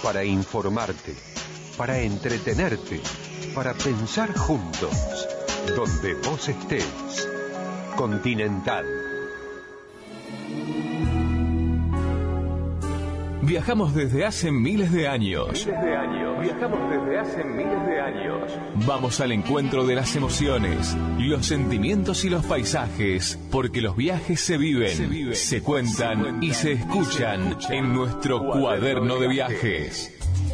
para informarte, para entretenerte, para pensar juntos, donde vos estés. Continental. Viajamos desde hace miles de años. Viajamos desde hace miles de años. Vamos al encuentro de las emociones, los sentimientos y los paisajes, porque los viajes se viven, se cuentan y se escuchan en nuestro cuaderno de viajes.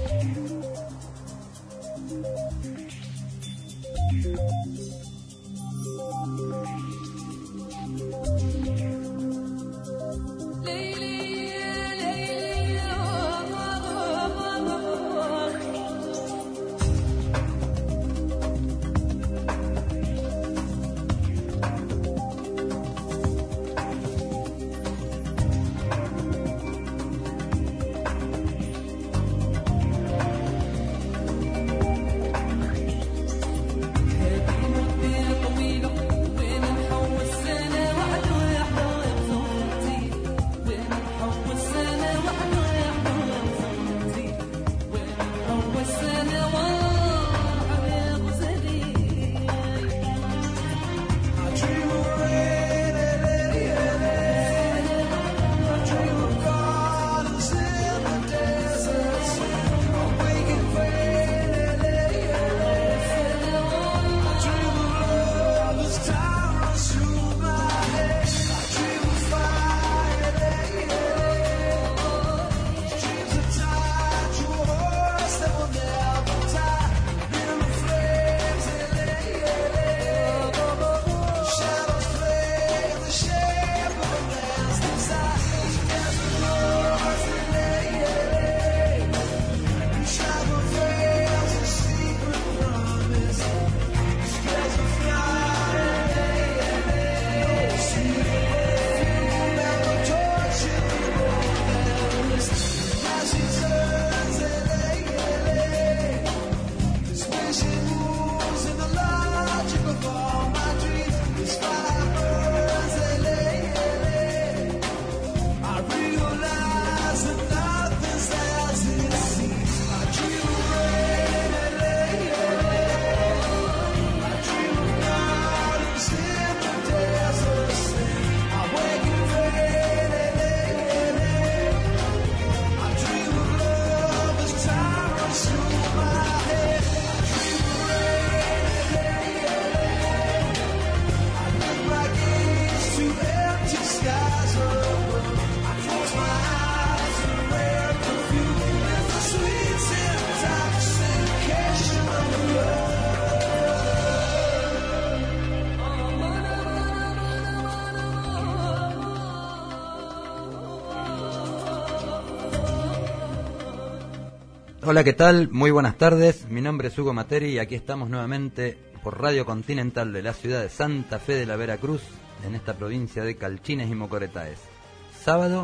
Hola, ¿qué tal? Muy buenas tardes. Mi nombre es Hugo Materi y aquí estamos nuevamente por Radio Continental de la ciudad de Santa Fe de la Veracruz, en esta provincia de Calchines y Mocoretaes. Sábado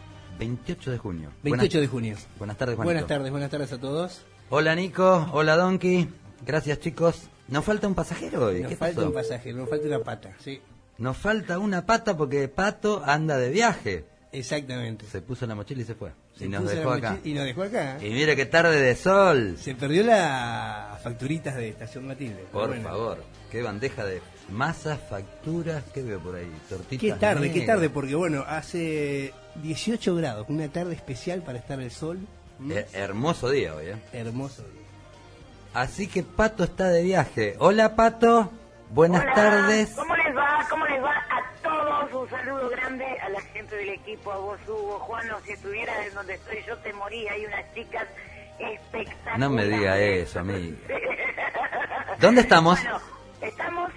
28 de junio. 28 de junio. Buenas tardes, Juanito. Buenas tardes a todos. Hola, Nico. Hola, Donkey. Gracias, chicos. Nos falta un pasajero hoy. Nos falta un pasajero, nos falta una pata, sí. Nos falta una pata porque Pato anda de viaje. Exactamente. Se puso la mochila y se fue. Y nos dejó acá. Y nos dejó acá. Y mire qué tarde de sol. Se perdió las facturitas de Estación Matilde. Por favor. Qué bandeja de masas, facturas. ¿Qué veo por ahí? Tortitas. Qué tarde, porque bueno, hace 18 grados. Una tarde especial para estar el sol. Hermoso día hoy, Hermoso día. Así que Pato está de viaje. Hola, Pato. Buenas tardes. ¿Cómo les va? ¿Cómo les va a todos? Un saludo grande a la gente del equipo, a vos, Hugo, Juan. Si estuvieras en donde estoy yo, te moría. Hay unas chicas espectaculares. No me diga eso, amigo. ¿Dónde estamos? Bueno, estamos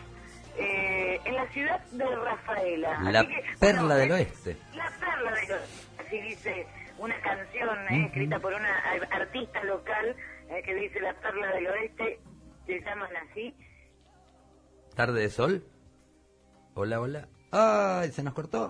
en la ciudad de Rafaela. La perla del oeste. La perla del oeste, así dice una canción escrita por una artista local que dice la perla del oeste, se llaman así. ¿Tarde de sol? Hola, hola. ¡Ay! Se nos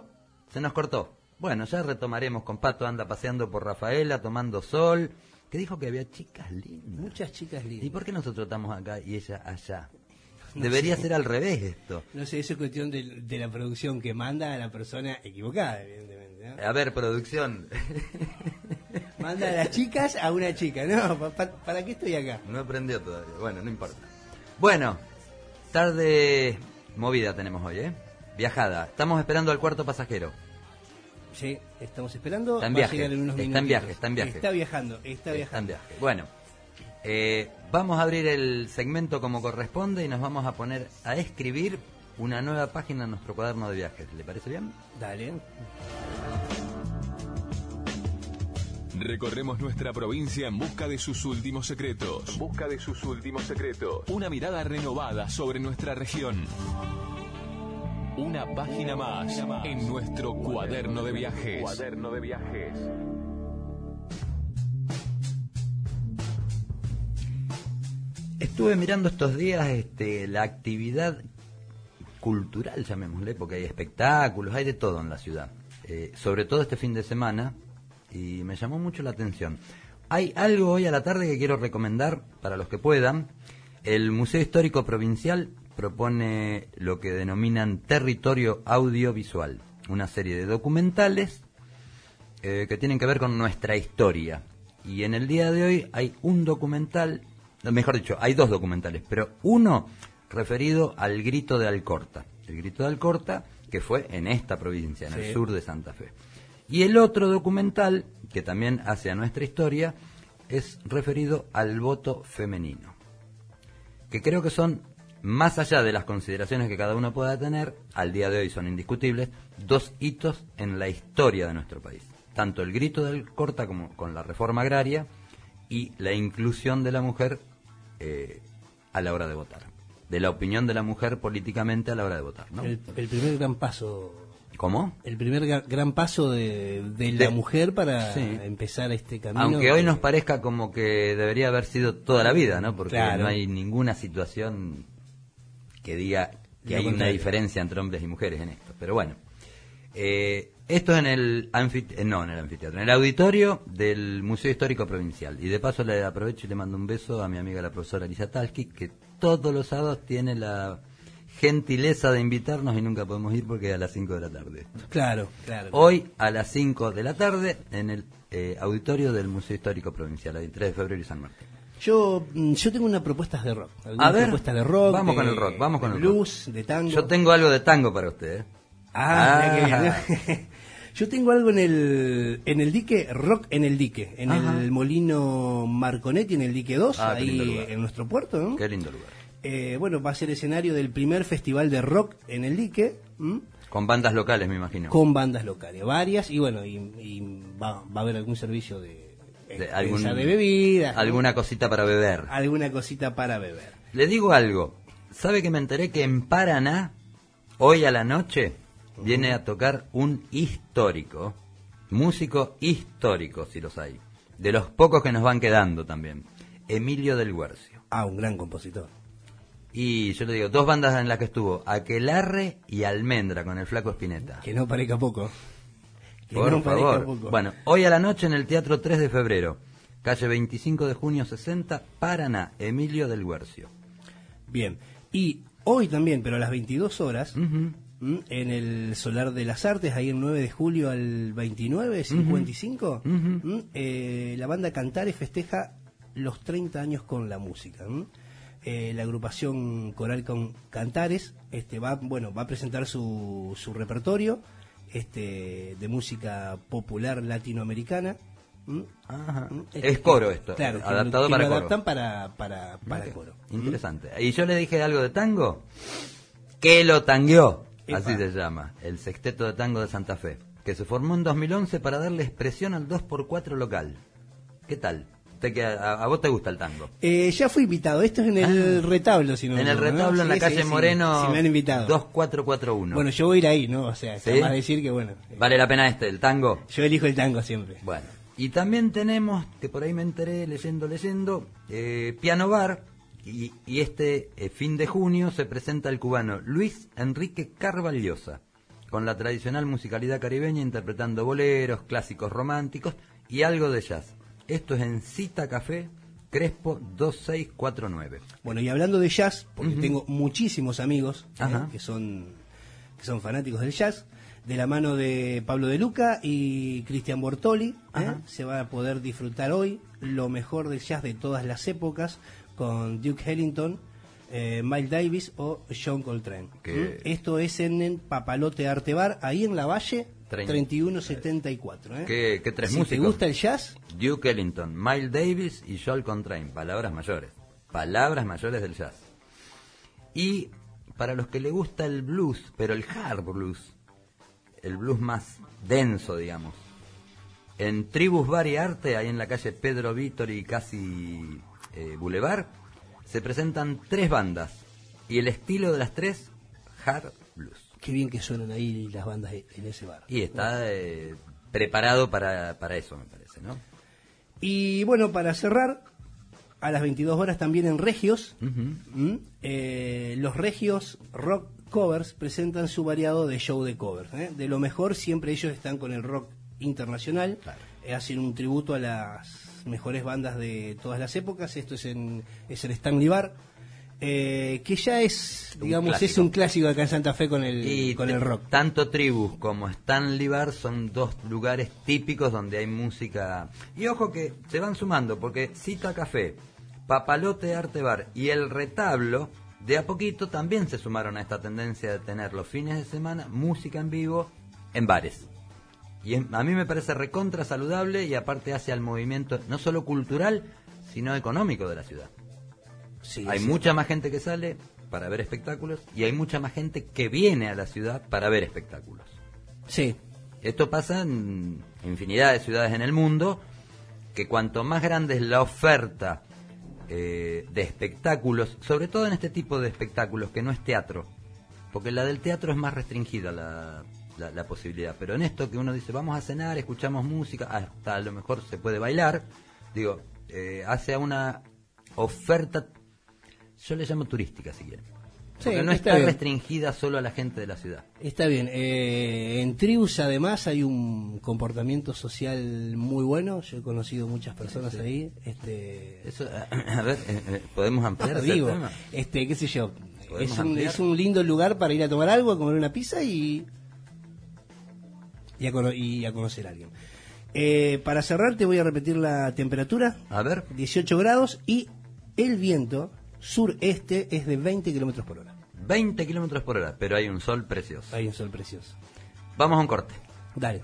cortó. Bueno, ya retomaremos con Pato. Anda paseando por Rafaela, tomando sol. Que dijo que había chicas lindas. Muchas chicas lindas. ¿Y por qué nosotros estamos acá y ella allá? Debería ser al revés esto. No sé, eso es cuestión de la producción que manda a la persona equivocada, evidentemente, ¿no? A ver, producción. Manda a las chicas a una chica. No, ¿para qué estoy acá? No aprendió todavía. Bueno, no importa. Bueno, tarde movida tenemos hoy, ¿eh? Viajada. Estamos esperando al cuarto pasajero. Sí, estamos esperando. Está en Va viaje. a llegar en unos Está en viaje, minutitos. está en viaje. Está viajando, está Está en viajando. viaje. Bueno, vamos a abrir el segmento como corresponde y nos vamos a poner a escribir una nueva página en nuestro cuaderno de viajes. ¿Le parece bien? Dale. Recorremos nuestra provincia en busca de sus últimos secretos. En busca de sus últimos secretos. Una mirada renovada sobre nuestra región. Una página más en nuestro cuaderno de viajes. Cuaderno de viajes. Estuve mirando estos días la actividad cultural, llamémosle, porque hay espectáculos, hay de todo en la ciudad. Sobre todo este fin de semana, y me llamó mucho la atención. Hay algo hoy a la tarde que quiero recomendar para los que puedan. El Museo Histórico Provincial propone lo que denominan territorio audiovisual, una serie de documentales que tienen que ver con nuestra historia. Y en el día de hoy hay un documental, mejor dicho, hay dos documentales, pero uno referido al Grito de Alcorta. El Grito de Alcorta, que fue en esta provincia, en el sur de Santa Fe. Y el otro documental, que también hace a nuestra historia, es referido al voto femenino. Que creo que son, más allá de las consideraciones que cada uno pueda tener, al día de hoy son indiscutibles, dos hitos en la historia de nuestro país. Tanto el Grito de Alcorta como con la reforma agraria y la inclusión de la mujer a la hora de votar. De la opinión de la mujer políticamente a la hora de votar, ¿no? El primer gran paso. ¿Cómo? El primer gran paso de la mujer para empezar este camino. Aunque hoy nos parezca como que debería haber sido toda la vida, ¿no? Porque claro, no hay ninguna situación que diga que hay una diferencia entre hombres y mujeres en esto. Pero bueno, esto es en el anfiteatro, en el auditorio del Museo Histórico Provincial. Y de paso le aprovecho y le mando un beso a mi amiga la profesora Lisa Talski, que todos los sábados tiene la gentileza de invitarnos y nunca podemos ir porque es a las 5 de la tarde. Claro. Hoy a las 5 de la tarde en el auditorio del Museo Histórico Provincial, el 3 de febrero y San Martín. Yo tengo unas propuestas de rock. A ver, propuestas de rock. Vamos con el rock, vamos con el blues, rock. de tango. Yo tengo algo de tango para usted, ¿eh? Mirá qué bien. Yo tengo algo en el dique, rock en el dique, en el Molino Marconetti, en el dique 2, ahí en nuestro puerto, ¿no? Qué lindo lugar. Bueno, va a ser escenario del primer festival de rock en el dique. Con bandas locales, me imagino. Con bandas locales, varias, y bueno, y va a haber algún servicio de bebidas. Alguna cosita para beber. Alguna cosita para beber. Le digo algo. ¿Sabe que me enteré que en Paraná, hoy a la noche, viene a tocar un histórico, músico histórico, si los hay, de los pocos que nos van quedando también, Emilio del Guercio? Un gran compositor. Y yo le digo, dos bandas en las que estuvo, Aquelarre y Almendra, con el Flaco Spinetta. Que no parezca poco. Por favor. Bueno, hoy a la noche en el Teatro 3 de febrero, calle 25 de junio 60, Paraná, Emilio del Guercio. Bien, y hoy también, pero a las 22 horas, en el Solar de las Artes, ahí el 9 de julio al 29, 55, la banda Cantares festeja los 30 años con la música. La agrupación coral con Cantares va a presentar su repertorio de música popular latinoamericana. Es coro esto, claro, adaptado que para lo coro. adaptan para coro. Interesante. Y yo le dije algo de tango, que lo tangueó, así se llama, el Sexteto de Tango de Santa Fe, que se formó en 2011 para darle expresión al 2x4 local. ¿Qué tal? ¿A vos te gusta el tango? Ya fui invitado, esto es en el retablo, si no en el retablo, ¿no? En la calle Moreno, sí, me han invitado. 2441. Bueno, yo voy a ir ahí, ¿no? O sea, ¿sí? Más decir que bueno. ¿Vale la pena el tango? Yo elijo el tango siempre. Bueno, y también tenemos, que por ahí me enteré leyendo, Piano Bar, y fin de junio se presenta el cubano Luis Enrique Carvalhosa, con la tradicional musicalidad caribeña, interpretando boleros, clásicos románticos y algo de jazz. Esto es en Cita Café, Crespo 2649. Bueno, y hablando de jazz, porque tengo muchísimos amigos que son fanáticos del jazz, de la mano de Pablo De Luca y Cristian Bortoli. Se va a poder disfrutar hoy lo mejor del jazz de todas las épocas con Duke Ellington, Miles Davis o John Coltrane. Esto es en el Papalote Arte Bar, ahí en La Valle 3174. ¿Qué tres si músicos? te gusta el jazz, Duke Ellington, Miles Davis y John Coltrane, palabras mayores del jazz. Y para los que le gusta el blues, pero el hard blues, el blues más denso, digamos, en Tribus Bar y Arte, ahí en la calle Pedro Vítor y casi Boulevard, se presentan 3 bandas y el estilo de las 3, hard blues. qué bien que suenan ahí las bandas en ese bar. Y está preparado para eso, me parece, ¿no? Y bueno, para cerrar, a las 22 horas también en Regios, los Regios Rock Covers presentan su variado de show de covers. De lo mejor, siempre ellos están con el rock internacional, claro. Hacen un tributo a las mejores bandas de todas las épocas. Esto es el Stanley Bar, que ya es, digamos, es un clásico acá en Santa Fe con el rock. Tanto Tribus como Stanley Bar son 2 lugares típicos donde hay música. Y ojo que se van sumando, porque Cita Café, Papalote Arte Bar y El Retablo, de a poquito también se sumaron a esta tendencia de tener los fines de semana música en vivo en bares. Y a mí me parece recontra saludable, y aparte hace al movimiento no solo cultural, sino económico de la ciudad. Sí, hay mucha más gente que sale para ver espectáculos y hay mucha más gente que viene a la ciudad para ver espectáculos. Sí. Esto pasa en infinidad de ciudades en el mundo, que cuanto más grande es la oferta de espectáculos, sobre todo en este tipo de espectáculos que no es teatro, porque la del teatro es más restringida la posibilidad, pero en esto que uno dice vamos a cenar, escuchamos música, hasta a lo mejor se puede bailar, digo, hace una oferta, yo le llamo turística si quieren, porque no está restringida solo a la gente de la ciudad. Está bien. En Tribus además hay un comportamiento social muy bueno. Yo he conocido muchas personas ahí. Eso, a ver, podemos ampliar ese tema. Qué sé yo, es un lindo lugar para ir a tomar algo, a comer una pizza y a conocer a alguien. Para cerrar te voy a repetir la temperatura. A ver. 18 grados y el viento sureste es de 20 kilómetros por hora. 20 kilómetros por hora, pero hay un sol precioso. Hay un sol precioso. Vamos a un corte. Dale.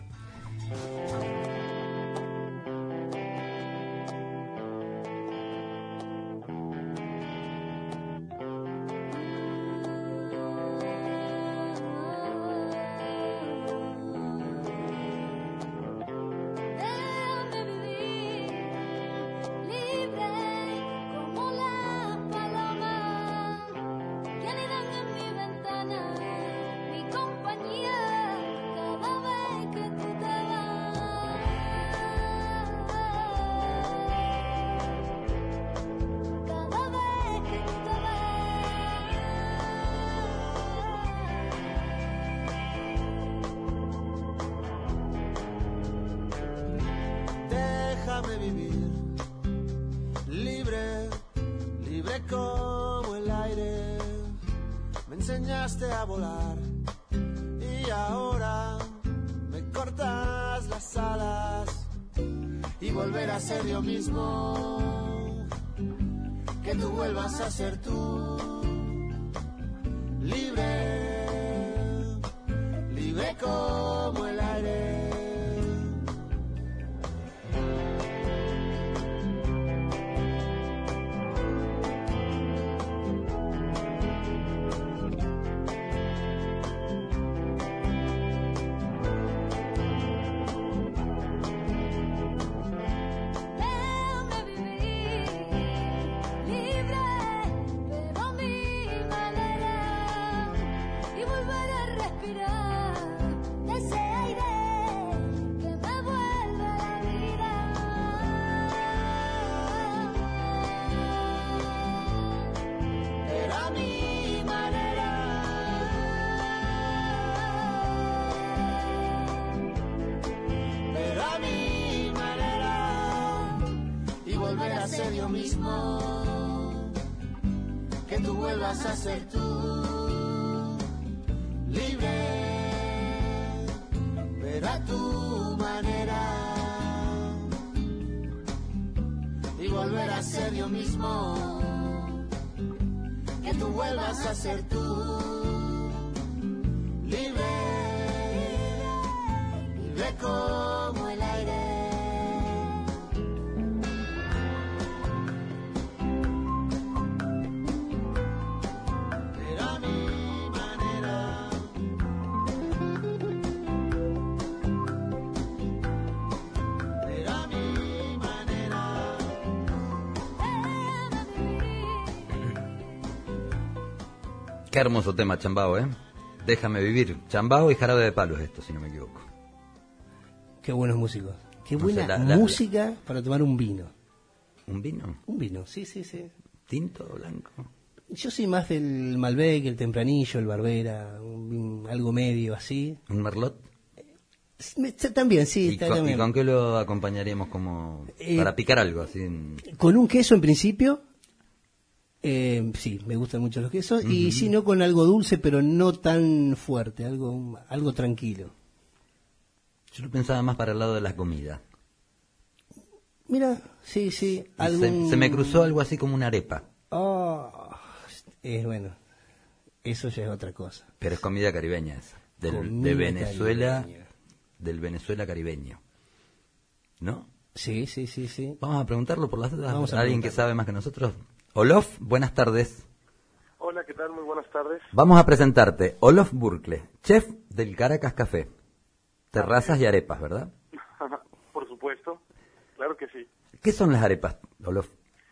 Déjame vivir libre, libre como el aire. Me enseñaste a volar y ahora me cortas las alas y volver a ser yo mismo, que tú vuelvas a ser tú. Libre, libre como el aire. Ser yo mismo, que tú vuelvas a ser tú, libre, volver a ser yo mismo, que tú vuelvas a ser tú, libre, libre como el aire. Pero a mi manera, pero a mi manera. Qué hermoso tema, Chambao, ¿eh? Déjame vivir. Chambao y Jarabe de Palo es esto, si no me equivoco. Qué buenos músicos. Qué No sé, buena la- música para tomar un vino. ¿Un vino? Un vino, sí, sí, sí. ¿Tinto o blanco? Yo soy más del Malbec, el Tempranillo, el Barbera, algo medio así. ¿Un merlot? También, sí, ¿Y también. con qué lo acompañaríamos como para picar algo? Así en- Con un queso en principio, sí, me gustan mucho los quesos, y si no con algo dulce, pero no tan fuerte, algo tranquilo. Yo lo pensaba más para el lado de la comida. Mira, sí, sí, Y se me cruzó algo así como una arepa, bueno, eso ya es otra cosa. pero es comida caribeña esa. De Comida Venezuela, caribeña. del Venezuela caribeño. ¿No? Sí, sí, sí, sí. Vamos a preguntarlo por las dudas. Vamos a Alguien que preguntarlo. sabe más que nosotros. Olof, buenas tardes. Hola, ¿qué tal? Muy buenas tardes. Vamos a presentarte. Olof Burkle, chef del Caracas Café. Terrazas y arepas, ¿verdad? Por supuesto, claro que sí. ¿Qué son las arepas, Olof?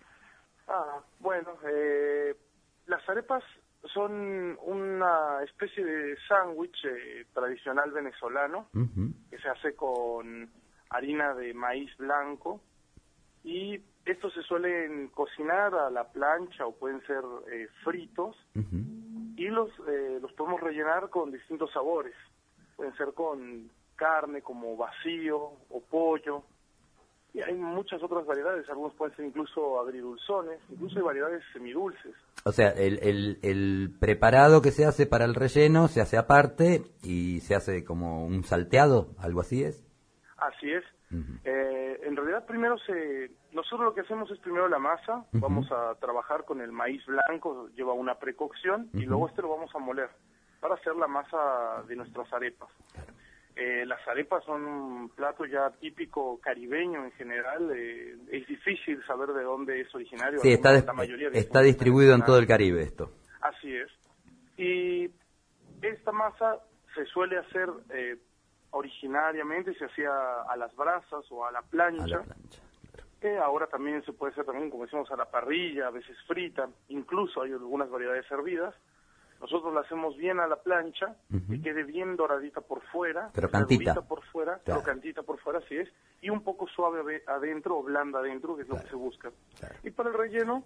Bueno, las arepas son una especie de sándwich tradicional venezolano Ujú. que se hace con harina de maíz blanco y estos se suelen cocinar a la plancha o pueden ser fritos Ujú. y los podemos rellenar con distintos sabores. Pueden ser con carne como vacío o pollo. Y hay muchas otras variedades, algunos pueden ser incluso agridulzones, incluso hay variedades semidulces. O sea, el preparado que se hace para el relleno se hace aparte y se hace como un salteado, algo así es. Así es. Ujú. En realidad nosotros lo que hacemos es primero la masa, Ujú. vamos a trabajar con el maíz blanco, lleva una precocción y Ujú. luego lo vamos a moler para hacer la masa de nuestras arepas. Las arepas son un plato ya típico caribeño en general, es difícil saber de dónde es originario. Sí, La mayoría de está distribuido en todo el Caribe esto. Así es. Y esta masa se suele hacer originariamente, se hacía a las brasas o a la plancha. A la plancha. Ahora también se puede hacer también, como decimos, a la parrilla, a veces frita, incluso hay algunas variedades hervidas. Nosotros la hacemos bien a la plancha, Ujú. que quede bien doradita por fuera, Crocantita. durita por fuera, Claro. crocantita por fuera, así es, y un poco suave adentro o blanda adentro, que es lo que se busca. Claro. Y para el relleno,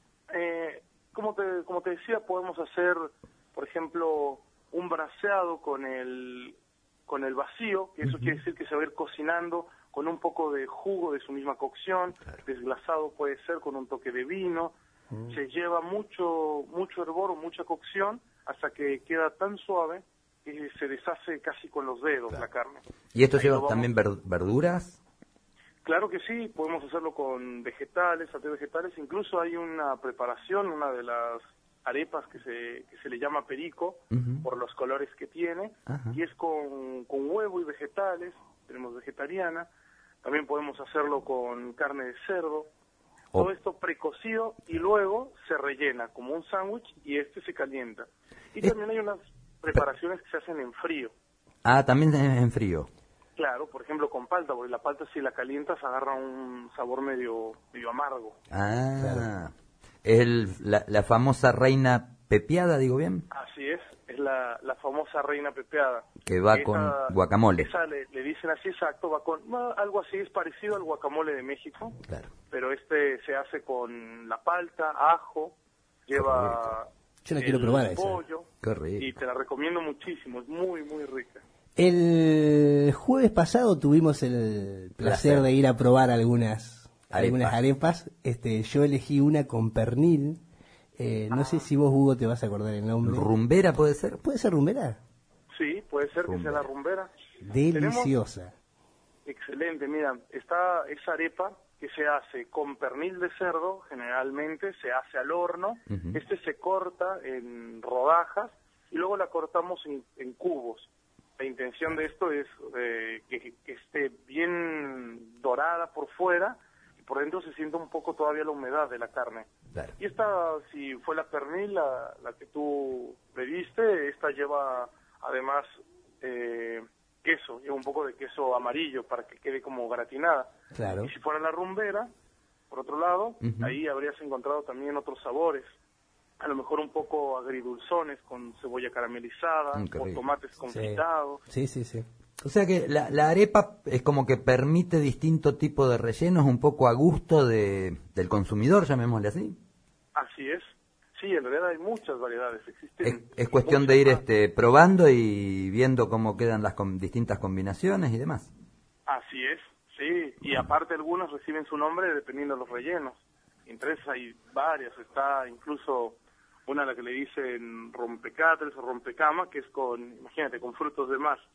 como te decía, podemos hacer, por ejemplo, un braseado con el vacío, que eso quiere decir que se va a ir cocinando con un poco de jugo de su misma cocción, desglasado puede ser con un toque de vino, se lleva mucho hervor o mucha cocción hasta que queda tan suave que se deshace casi con los dedos la carne. ¿Y esto Ahí lleva lo vamos- también verduras? Claro que sí, podemos hacerlo con vegetales, salteado de vegetales, incluso hay una preparación, una de las arepas que se le llama perico, Ujú. por los colores que tiene, Ajá. y es con huevo y vegetales, tenemos vegetariana, también podemos hacerlo con carne de cerdo, Oh. todo esto precocido y luego se rellena como un sándwich y se calienta. Y también hay unas preparaciones que se hacen en frío. Ah, también en frío. Claro, por ejemplo con palta, porque la palta si la calientas agarra un sabor medio amargo. Ah, es la famosa reina pepiada, digo bien, Así es la famosa reina pepeada. que va con guacamole. Esa le dicen así, exacto, va con algo así, es parecido al guacamole de México, Claro. pero se hace con la palta, ajo, lleva Yo la quiero probar esa. pollo, Qué rico. y te la recomiendo muchísimo, es muy, muy rica. El jueves pasado tuvimos el placer de ir a probar algunas arepas. Yo elegí una con pernil. No sé si vos, Hugo, te vas a acordar el nombre. ¿Rumbera puede ser? ¿Puede ser rumbera? Sí, puede ser que sea la rumbera. Deliciosa. Excelente, mira, está esa arepa que se hace con pernil de cerdo, generalmente se hace al horno. Se corta en rodajas y luego la cortamos en cubos. La intención de esto es que esté bien dorada por fuera y por dentro se sienta un poco todavía la humedad de la carne. Claro. Y esta, si fue la pernil, la que tú pediste, esta lleva además queso, lleva un poco de queso amarillo para que quede como gratinada. Claro. Y si fuera la rumbera, por otro lado, ahí habrías encontrado también otros sabores, a lo mejor un poco agridulzones con cebolla caramelizada o tomates confitados. Sí. O sea que la arepa es como que permite distinto tipo de rellenos, un poco a gusto del consumidor, llamémosle así. Así es. Sí, en realidad hay muchas variedades. Existen. Es cuestión de ir probando y viendo cómo quedan las distintas combinaciones y demás. Así es, sí. Y aparte algunas reciben su nombre dependiendo de los rellenos. Entre esas hay varias. Está incluso una a la que le dicen rompecatres o rompecama, que es imagínate, con frutos de mar.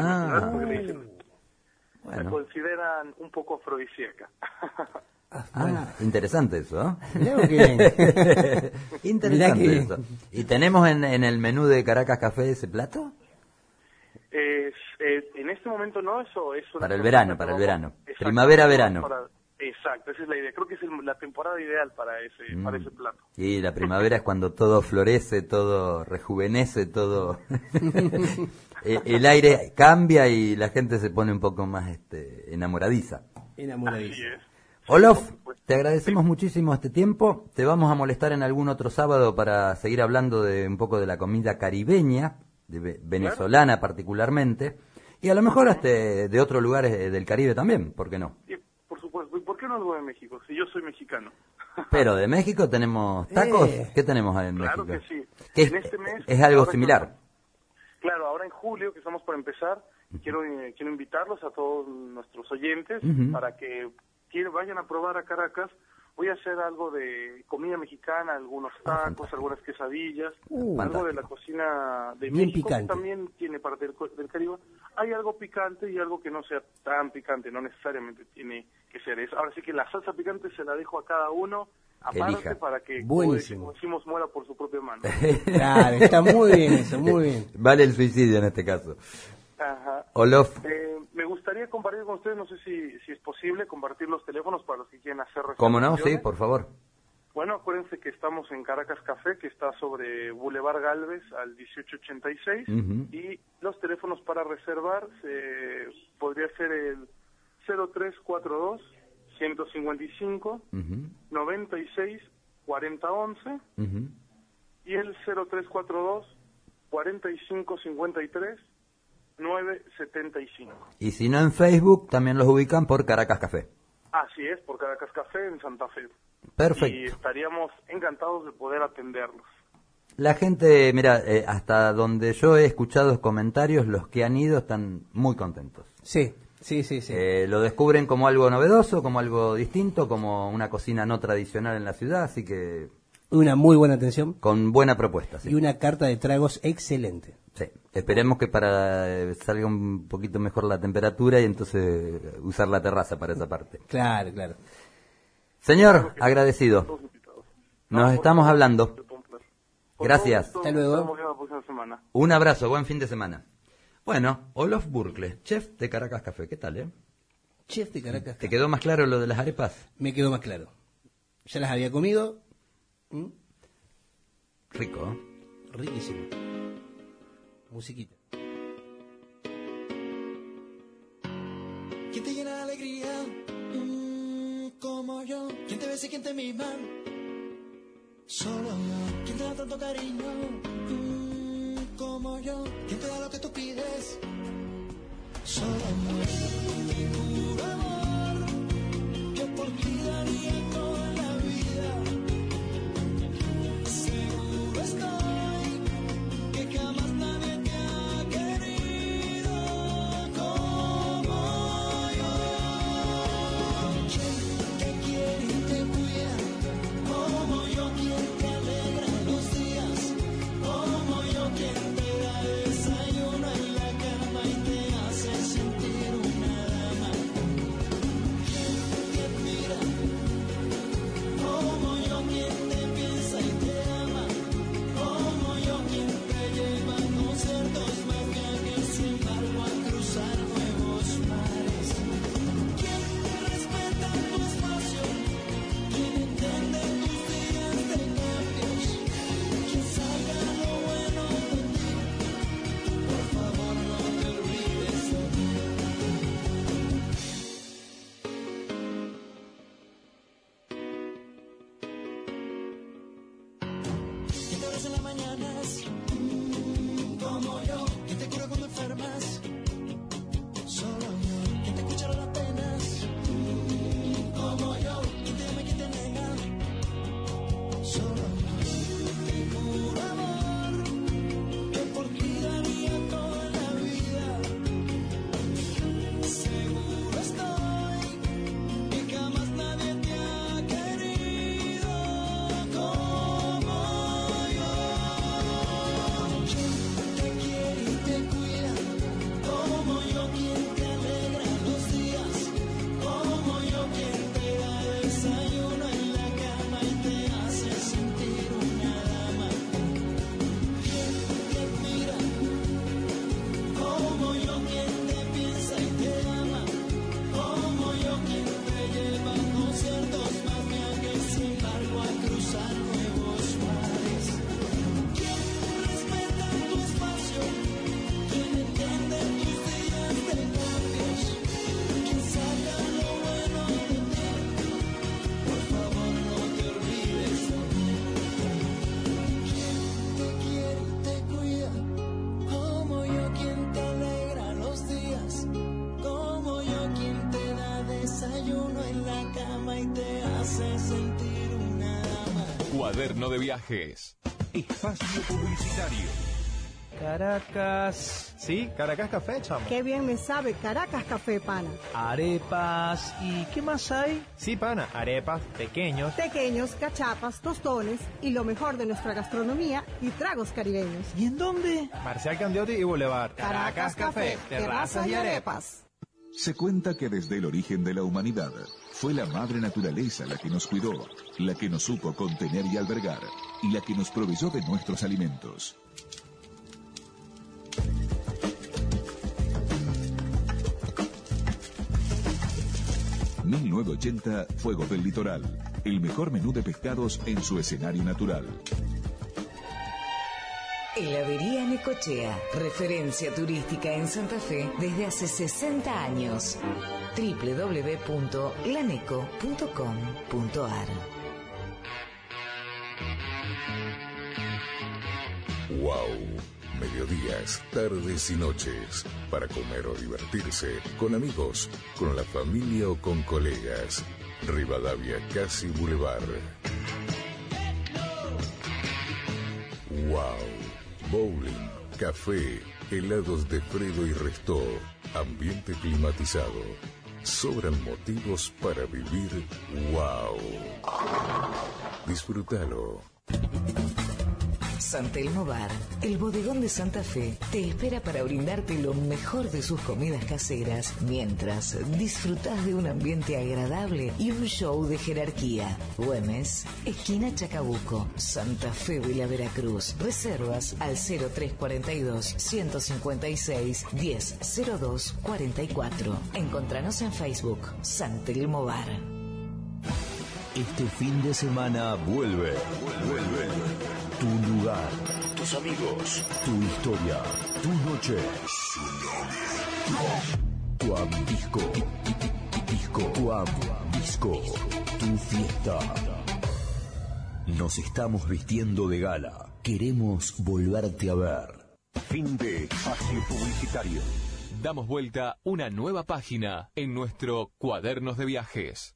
La consideran un poco afrodisíaca. Interesante eso, ¿eh? Interesante eso. ¿Y tenemos en el menú de Caracas Café ese plato? En este momento no, eso es para el verano. Primavera-verano. Exacto, esa es la idea. Creo que es la temporada ideal para ese plato. Y la primavera es cuando todo florece, todo rejuvenece, todo el aire cambia y la gente se pone un poco más enamoradiza. Así es. Olof, te agradecemos muchísimo este tiempo. Te vamos a molestar en algún otro sábado para seguir hablando de un poco de la comida caribeña, venezolana particularmente, y a lo mejor hasta de otros lugares del Caribe también, ¿por qué no? Sí, por supuesto. ¿Y por qué no algo de México? Si yo soy mexicano. Pero de México tenemos tacos. ¿Qué tenemos en México? Claro que sí. En este mes es algo similar. Claro, ahora en julio, que estamos por empezar, quiero invitarlos a todos nuestros oyentes para que vayan a probar a Caracas. Voy a hacer algo de comida mexicana, algunos tacos, algunas quesadillas, algo de la cocina de bien México, picante. Que también tiene parte del Caribe. Hay algo picante y algo que no sea tan picante, no necesariamente tiene que ser eso. Ahora sí que la salsa picante se la dejo a cada uno aparte para que, como decimos, muera por su propia mano. Claro, está muy bien eso, muy bien. Vale el suicidio en este caso. Ajá. Olof. Me gustaría compartir con ustedes, no sé si es posible, compartir los teléfonos para los que quieran hacer reservaciones. ¿Cómo no? Sí, por favor. Bueno, acuérdense que estamos en Caracas Café, que está sobre Boulevard Galvez al 1886, y los teléfonos para reservar podría ser el 0342 155 96 4011 y el 0342 4553 975. Y si no en Facebook, también los ubican por Caracas Café. Así es, por Caracas Café en Santa Fe. Perfecto. Y estaríamos encantados de poder atenderlos. La gente, mira, hasta donde yo he escuchado comentarios, los que han ido están muy contentos. Sí. Lo descubren como algo novedoso, como algo distinto, como una cocina no tradicional en la ciudad, así que... Una muy buena atención. Con buena propuesta, sí. Y una carta de tragos excelente. Sí, esperemos que salga un poquito mejor la temperatura y entonces usar la terraza para esa parte. Claro. Señor, agradecido. Nos estamos hablando. Gracias. Hasta luego. Un abrazo, buen fin de semana. Bueno, Olof Burkle, chef de Caracas Café, ¿qué tal, Chef de Caracas Café. ¿Te quedó más claro lo de las arepas? Me quedó más claro. Ya las había comido. Rico, Riquísimo. Musiquita. ¿Quién te llena de alegría? Como yo. ¿Quién te besa y quién te mima? Solo yo. ¿Quién te da tanto cariño? Como yo. ¿Quién te da lo que tú pides? Solo yo. Y puro amor, que por ti daría toda la vida. Seguro estoy que jamás nadie te ha querido como yo. Quien te quiere y te cuida, como yo, quien te alegra los días, como yo, quien te da desayuno en la cama y te hace sentir una dama. mañanas. Como yo, que te cura cuando enfermas. Solo yo, que te escucha las penas. Como yo, que te ama y que te nega. Solo yo, te juro amor, que por ti daría toda la vida. Seguro estoy que jamás nadie te ha querido como yo. Quien te quiere y te cuida, como yo, quien te alegra los días, como yo, quien te da desayuno en la cama y te hace sentir una dama. Quien te admira, como yo, quien te piensa y te ama, como yo, quien te lleva a conciertos más viajes sin embargo a cruzar nuevos mares. Quien respeta tu espacio, quien entiende tus días de cambios, quien saca lo bueno de ti. Por favor no te olvides de mí. Quien te quiere y te cuida, como yo, quien te alegra los días, como yo, quien te da desayuno en la cama y te hace sentir una dama. Cuaderno de viajes. Espacio publicitario. Caracas. Sí, Caracas Café, chamo. Qué bien me sabe Caracas Café, pana. Arepas. ¿Y qué más hay? Sí, pana, arepas, pequeños. Pequeños, cachapas, tostones y lo mejor de nuestra gastronomía y tragos caribeños. ¿Y en dónde? Marcial Candiotti y Boulevard. Caracas Café, terrazas y arepas. Se cuenta que desde el origen de la humanidad fue la madre naturaleza la que nos cuidó, la que nos supo contener y albergar, y la que nos proveyó de nuestros alimentos. ...1980, Fuego del Litoral. El mejor menú de pescados en su escenario natural. Heladería Necochea, referencia turística en Santa Fe desde hace 60 años. www.laneco.com.ar. Wow, mediodías, tardes y noches, para comer o divertirse, con amigos, con la familia o con colegas. Rivadavia Casi Boulevard. Wow, bowling, café, helados de Fredo y Restó, ambiente climatizado. Sobran motivos para vivir wow. Disfrútalo. San Telmo Bar, el bodegón de Santa Fe, te espera para brindarte lo mejor de sus comidas caseras, mientras disfrutás de un ambiente agradable y un show de jerarquía. Güemes, esquina Chacabuco, Santa Fe de la Veracruz. Reservas al 0342-156-100244. Encontranos en Facebook, San Telmo Bar. Este fin de semana vuelve. Tu lugar, tus amigos, tu historia, tu noche. Tuam Disco. Tuam Disco. Tu fiesta. Nos estamos vistiendo de gala. Queremos volverte a ver. Fin de espacio publicitario. Damos vuelta una nueva página en nuestro Cuadernos de Viajes.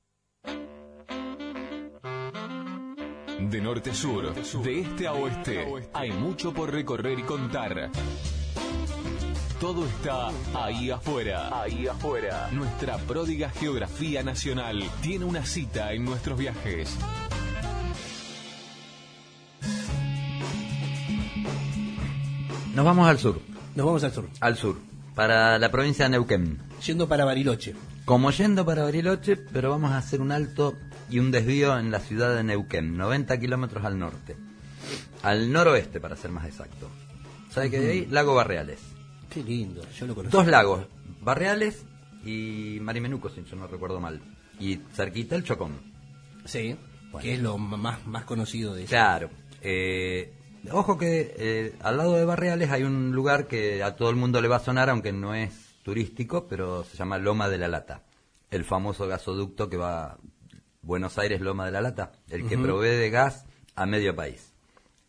De norte a sur, de este a oeste, hay mucho por recorrer y contar. Todo está ahí afuera. Ahí afuera. Nuestra pródiga geografía nacional tiene una cita en nuestros viajes. Nos vamos al sur. Nos vamos al sur. Al sur, para la provincia de Neuquén. Yendo para Bariloche. Como yendo para Bariloche, pero vamos a hacer un alto y un desvío en la ciudad de Neuquén, 90 kilómetros al norte. Al noroeste, para ser más exacto. ¿Sabe qué de ahí? Lago Barreales. Qué lindo, yo lo conozco. 2 lagos, Barreales y Marimenuco, si yo no recuerdo mal. Y cerquita el Chocón. Sí, bueno, que es lo más conocido de eso. Claro. Ojo que al lado de Barreales hay un lugar que a todo el mundo le va a sonar, aunque no es turístico, pero se llama Loma de la Lata. El famoso gasoducto que va Buenos Aires, Loma de la Lata, el que provee de gas a medio país.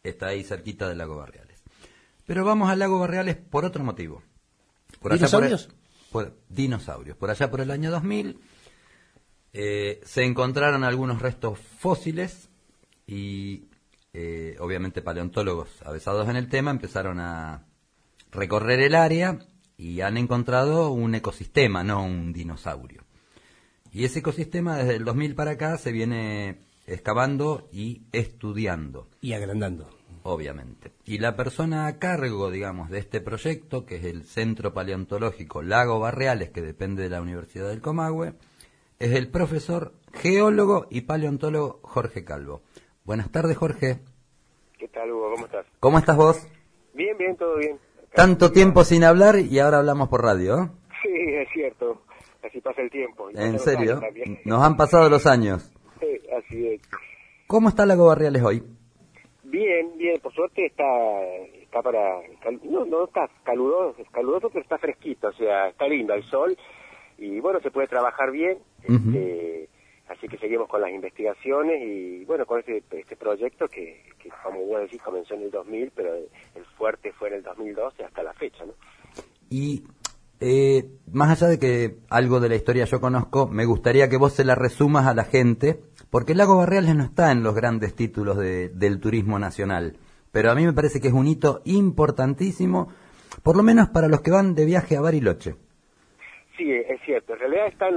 que está ahí cerquita del lago Barriales. Pero vamos al lago Barriales por otro motivo. ¿Dinosaurios? Dinosaurios. Por allá por el año 2000 se encontraron algunos restos fósiles y obviamente paleontólogos avesados en el tema empezaron a recorrer el área y han encontrado un ecosistema, no un dinosaurio. Y ese ecosistema desde el 2000 para acá se viene excavando y estudiando. Y agrandando. Obviamente. Y la persona a cargo, digamos, de este proyecto, que es el Centro Paleontológico Lago Barriales, que depende de la Universidad del Comahue, es el profesor, geólogo y paleontólogo Jorge Calvo. Buenas tardes, Jorge. ¿Qué tal, Hugo? ¿Cómo estás? ¿Cómo estás vos? Bien, todo bien. Tanto tiempo sin hablar y ahora hablamos por radio, ¿eh? Sí, es cierto. Así pasa el tiempo. ¿En serio? Nos han pasado los años. Sí, así es. ¿Cómo está Lago Barriales hoy? Bien, por suerte está para... No está caluroso, pero está fresquito, o sea, está lindo, hay sol, y bueno, se puede trabajar bien, así que seguimos con las investigaciones, y bueno, con este proyecto que como vos decís, comenzó en el 2000, pero el fuerte fue en el 2012 hasta la fecha, ¿no? Y más allá de que algo de la historia yo conozco, me gustaría que vos se la resumas a la gente, porque el Lago Barriales no está en los grandes títulos del turismo nacional, pero a mí me parece que es un hito importantísimo, por lo menos para los que van de viaje a Bariloche. Sí, es cierto, en realidad está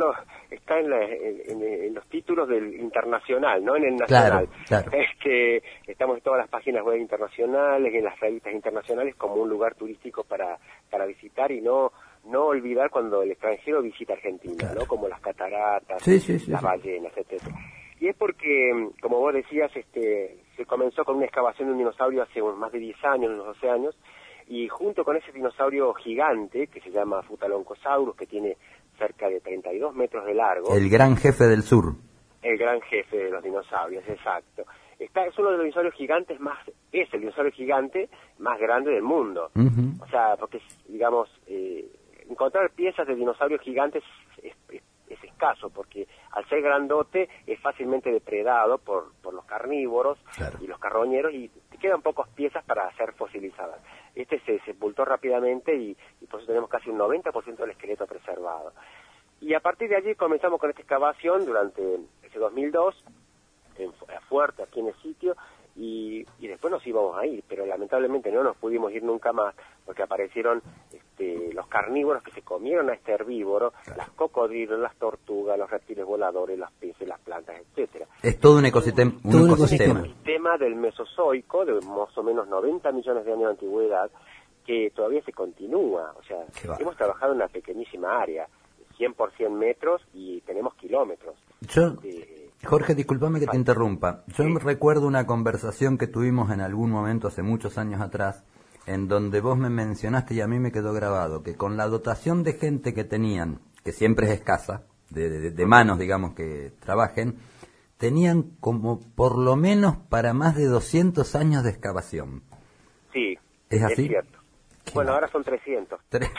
en los títulos del internacional, no en el nacional. Claro. Es que estamos en todas las páginas web internacionales, en las revistas internacionales como un lugar turístico para visitar y no olvidar cuando el extranjero visita Argentina, claro, ¿no? Como las cataratas, las ballenas, etcétera. Y es porque, como vos decías, se comenzó con una excavación de un dinosaurio hace más de 10 años, unos 12 años, y junto con ese dinosaurio gigante, que se llama Futaloncosaurus, que tiene cerca de 32 metros de largo. El gran jefe del sur. El gran jefe de los dinosaurios, exacto. Es uno de los dinosaurios gigantes es el dinosaurio gigante más grande del mundo. O sea, porque, digamos, encontrar piezas de dinosaurios gigantes es escaso, porque al ser grandote es fácilmente depredado por los carnívoros, claro, y los carroñeros, y te quedan pocas piezas para ser fosilizadas. Se sepultó rápidamente y por eso tenemos casi un 90% del esqueleto preservado. Y a partir de allí comenzamos con esta excavación durante ese 2002, fuerte aquí en el sitio, y después nos íbamos a ir, pero lamentablemente no nos pudimos ir nunca más, porque aparecieron los carnívoros que se comieron a este herbívoro, las cocodrilos, las tortugas, los reptiles voladores, los peces, las plantas, etcétera. Es todo un ecosistema. Un ecosistema del Mesozoico, de más o menos 90 millones de años de antigüedad, que todavía se continúa. O sea, hemos trabajado en una pequeñísima área, 100 por 100 metros, y tenemos kilómetros. Jorge, discúlpame que te interrumpa. Yo me recuerdo una conversación que tuvimos en algún momento hace muchos años atrás, en donde vos me mencionaste y a mí me quedó grabado, que con la dotación de gente que tenían, que siempre es escasa, de manos, digamos, que trabajen, tenían como por lo menos para más de 200 años de excavación. Sí, ¿es así? Es cierto. Bueno, ahora son 300.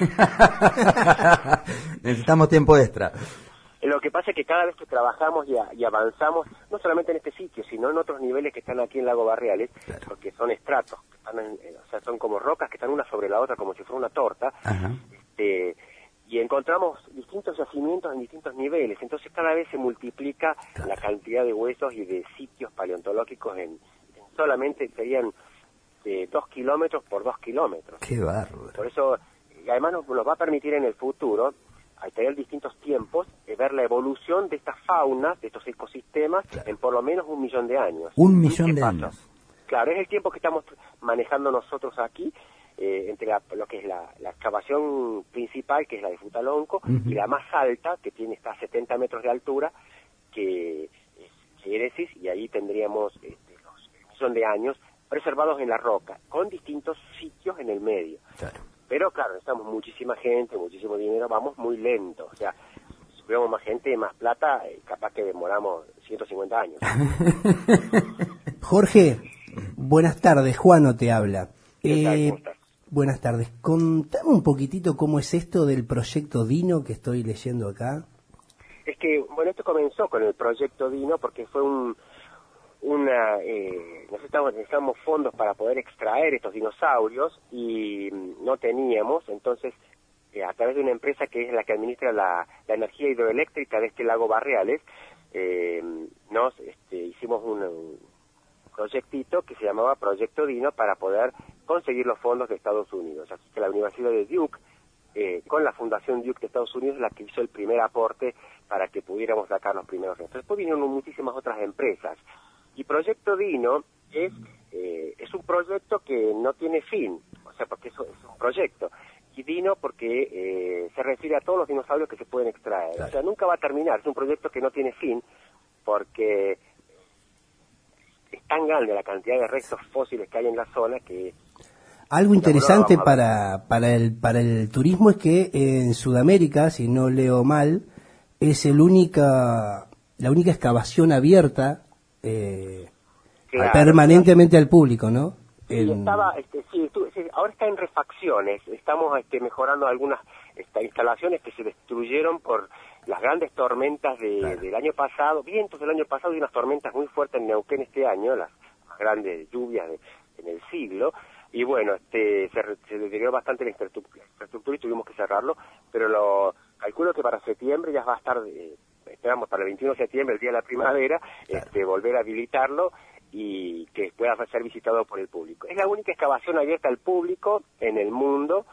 Necesitamos tiempo extra. Lo que pasa es que cada vez que trabajamos y avanzamos, no solamente en este sitio, sino en otros niveles que están aquí en Lago Barriales, claro, porque son estratos, que están o sea, son como rocas que están una sobre la otra, como si fuera una torta, y encontramos distintos yacimientos en distintos niveles, entonces cada vez se multiplica, claro, la cantidad de huesos y de sitios paleontológicos solamente serían 2 kilómetros por 2 kilómetros. ¡Qué bárbaro! Por eso, y además nos va a permitir en el futuro, al tener distintos tiempos, ver la evolución de estas faunas, de estos ecosistemas, claro, en por lo menos 1 millón de años. 1 millón de años. Claro, es el tiempo que estamos manejando nosotros aquí, entre lo que es la excavación principal, que es la de Futalonco, y la más alta, que está a 70 metros de altura, que es Génesis, y ahí tendríamos los 1 millón de años preservados en la roca, con distintos sitios en el medio. Claro. Pero claro, necesitamos muchísima gente, muchísimo dinero, vamos muy lento. O sea, si tuviéramos más gente, más plata, capaz que demoramos 150 años. Jorge, buenas tardes, Juano te habla. ¿Qué tal? ¿Cómo estás? Buenas tardes. Contame un poquitito cómo es esto del proyecto Dino que estoy leyendo acá. Es que, bueno, esto comenzó con el proyecto Dino porque fue un nosotros necesitamos fondos para poder extraer estos dinosaurios y no teníamos, entonces a través de una empresa que es la que administra la energía hidroeléctrica de este lago Barreales, hicimos un proyectito que se llamaba Proyecto Dino para poder conseguir los fondos de Estados Unidos. Así que la Universidad de Duke, con la Fundación Duke de Estados Unidos, es la que hizo el primer aporte para que pudiéramos sacar los primeros restos. Después vinieron muchísimas otras empresas. Y Proyecto Dino es un proyecto que no tiene fin, o sea, porque eso es un proyecto. Y Dino porque se refiere a todos los dinosaurios que se pueden extraer. Claro. O sea, nunca va a terminar. Es un proyecto que no tiene fin porque es tan grande la cantidad de restos fósiles que hay en la zona que... Algo interesante para el turismo es que en Sudamérica, si no leo mal, es la única excavación abierta claro, permanentemente al público, ¿no? Sí, ahora está en refacciones. Estamos mejorando algunas instalaciones que se destruyeron por las grandes tormentas del año pasado, vientos del año pasado y unas tormentas muy fuertes en Neuquén este año, las más grandes lluvias en el siglo. Y bueno, se deterioró bastante la infraestructura y tuvimos que cerrarlo, pero calculo que para septiembre ya va a estar, esperamos para el 21 de septiembre, el día de la primavera, volver a habilitarlo y que pueda ser visitado por el público. Es la única excavación abierta al público en el mundo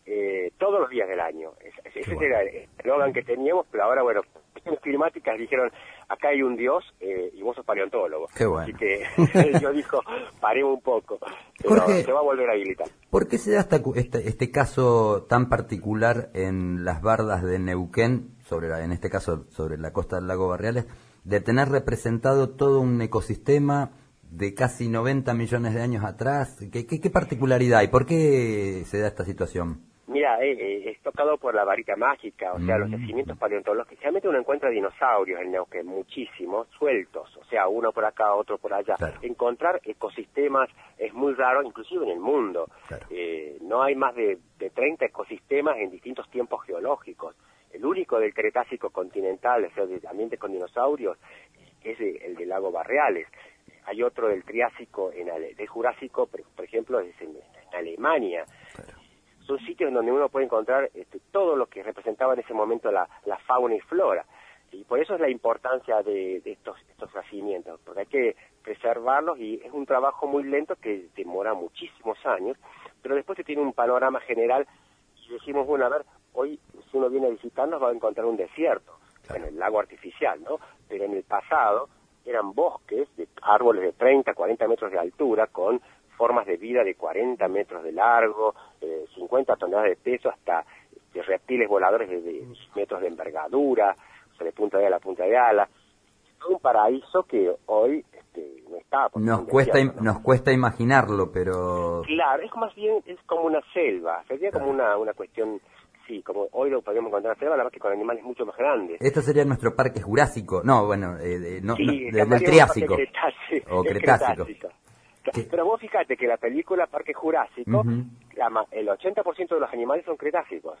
todos los días del año. Ese era el eslogan que teníamos, pero ahora, bueno, cuestiones climáticas dijeron, acá hay un dios y vos sos paleontólogo. Qué bueno. Así que yo dijo, paremos un poco, pero Jorge, se va a volver a habilitar. ¿Por qué se da este caso tan particular en las bardas de Neuquén, en este caso sobre la costa del lago Barreales, de tener representado todo un ecosistema de casi 90 millones de años atrás? ¿Qué particularidad hay? ¿Por qué se da esta situación? Mira, es tocado por la varita mágica, o sea, los yacimientos paleontológicos. Realmente uno encuentra dinosaurios en Neuquén, muchísimos, sueltos, o sea, uno por acá, otro por allá. Claro. Encontrar ecosistemas es muy raro, inclusive en el mundo. Claro. No hay más de 30 ecosistemas en distintos tiempos geológicos. El único del Cretácico continental, o sea, de ambiente con dinosaurios, es el del lago Barreales. Hay otro del Triásico, del Jurásico, por ejemplo, es en Alemania. Claro. Son sitios donde uno puede encontrar todo lo que representaba en ese momento la fauna y flora. Y por eso es la importancia de estos yacimientos, porque hay que preservarlos y es un trabajo muy lento que demora muchísimos años, pero después se tiene un panorama general y decimos, bueno, a ver, hoy si uno viene a visitarnos va a encontrar un desierto, claro, en el lago artificial, ¿no? Pero en el pasado eran bosques de árboles de 30, 40 metros de altura con formas de vida de 40 metros de largo, 50 toneladas de peso, hasta reptiles voladores de 10 metros de envergadura, o sea, de punta de ala a punta de ala. Es un paraíso que hoy no está. Nos cuesta imaginarlo, pero... Claro, es más bien, es como una selva, sería como una cuestión... Sí, como hoy lo podríamos encontrar en la selva, la verdad que con animales mucho más grandes. Esto sería nuestro parque jurásico, del Triásico. Cretácico. Pero vos fíjate que la película Parque Jurásico, el 80% de los animales son cretácicos.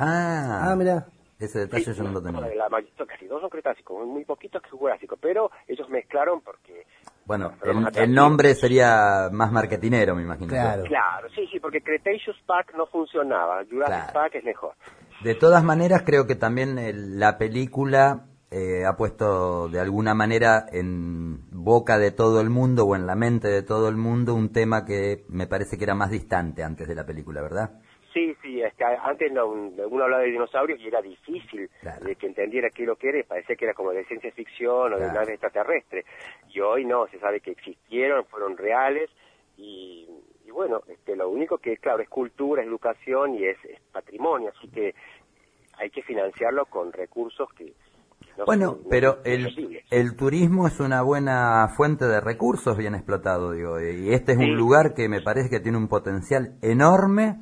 Mira. Ese detalle yo no lo tenía. Casi todos son cretásicos, muy poquitos que jurásicos, pero ellos mezclaron porque... Bueno, el nombre sería más marketinero, me imagino. Claro, sí, porque Cretaceous Park no funcionaba, Jurassic Park es mejor. De todas maneras, creo que también la película ha puesto de alguna manera en boca de todo el mundo o en la mente de todo el mundo un tema que me parece que era más distante antes de la película, ¿verdad? Sí, antes uno hablaba de dinosaurios y era difícil de que entendiera qué lo que era, parecía que era como de ciencia ficción o de naves extraterrestres. Y hoy no, se sabe que existieron, fueron reales y bueno, lo único que, claro, es cultura, es educación y es patrimonio, así que hay que financiarlo con recursos que no pero el turismo es una buena fuente de recursos bien explotado, digo, y este es un lugar que me parece que tiene un potencial enorme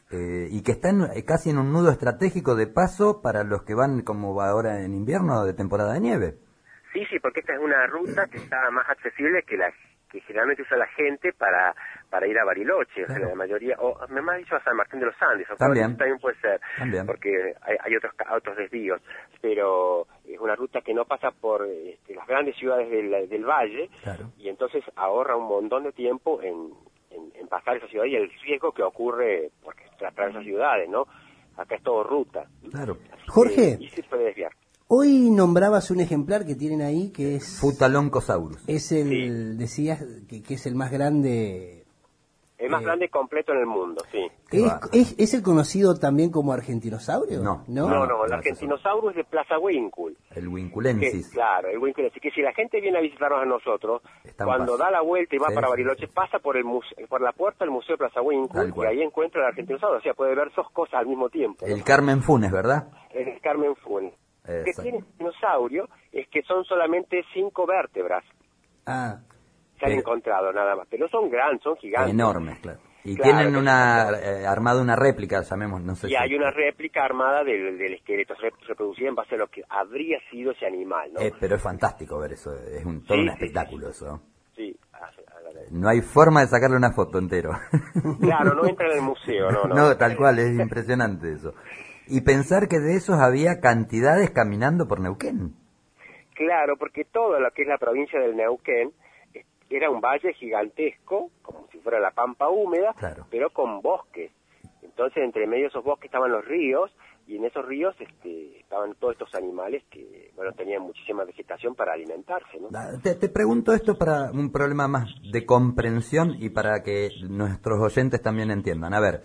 y que está casi en un nudo estratégico de paso para los que van, como va ahora en invierno, de temporada de nieve. Sí, porque esta es una ruta que está más accesible que que generalmente usa la gente para ir a Bariloche, Claro. o sea, la mayoría, o me has dicho a San Martín de los Andes, o También. también puede ser, También. porque hay otros desvíos, pero es una ruta que no pasa por las grandes ciudades del valle, Claro. y entonces ahorra un montón de tiempo en pasar esa ciudad y el riesgo que ocurre porque tras esas ciudades, ¿no? Acá es todo ruta. Claro. Jorge, Y se puede desviar. hoy nombrabas un ejemplar que tienen ahí que es... Futaloncosaurus. Es el, decías, que es el más grande... Es más grande completo en el mundo, sí. ¿Es el conocido también como argentinosaurio? No. No, el argentinosaurus es de Plaza Winkle. El winculensis. Claro, el Winculensis. Que si la gente viene a visitarnos a nosotros, Está en cuando paso. da la vuelta y va Sí, para sí, Bariloche, pasa por por la puerta del Museo Plaza Winkle Tal y cual. ahí encuentra el argentinosaurio. O sea, puede ver dos cosas al mismo tiempo. ¿no? El Carmen Funes, ¿verdad? Es el Carmen Funes. Lo que Exacto. tiene el dinosaurio es que son solamente 5 vértebras. Ah. Se han encontrado nada más. Pero son grandes, son gigantes. Enormes, claro. Y Claro, tienen que armada una réplica, llamemos, no sé Y hay una réplica armada del esqueleto reproducida en base a lo que habría sido ese animal, ¿no? pero es fantástico ver eso, es todo Sí, un sí, espectáculo eso. Sí, No hay forma de sacarle una foto entero. claro, no entra en el museo, no. No, tal cual, es impresionante eso. Y pensar que de esos había cantidades caminando por Neuquén. Claro, porque todo lo que es la provincia del Neuquén era un valle gigantesco, como si fuera la pampa húmeda, pero con bosques. Entonces, entre medio de esos bosques estaban los ríos, y en esos ríos estaban todos estos animales que, bueno, tenían muchísima vegetación para alimentarse, ¿no? Te pregunto esto para un problema más de comprensión y para que nuestros oyentes también entiendan. A ver,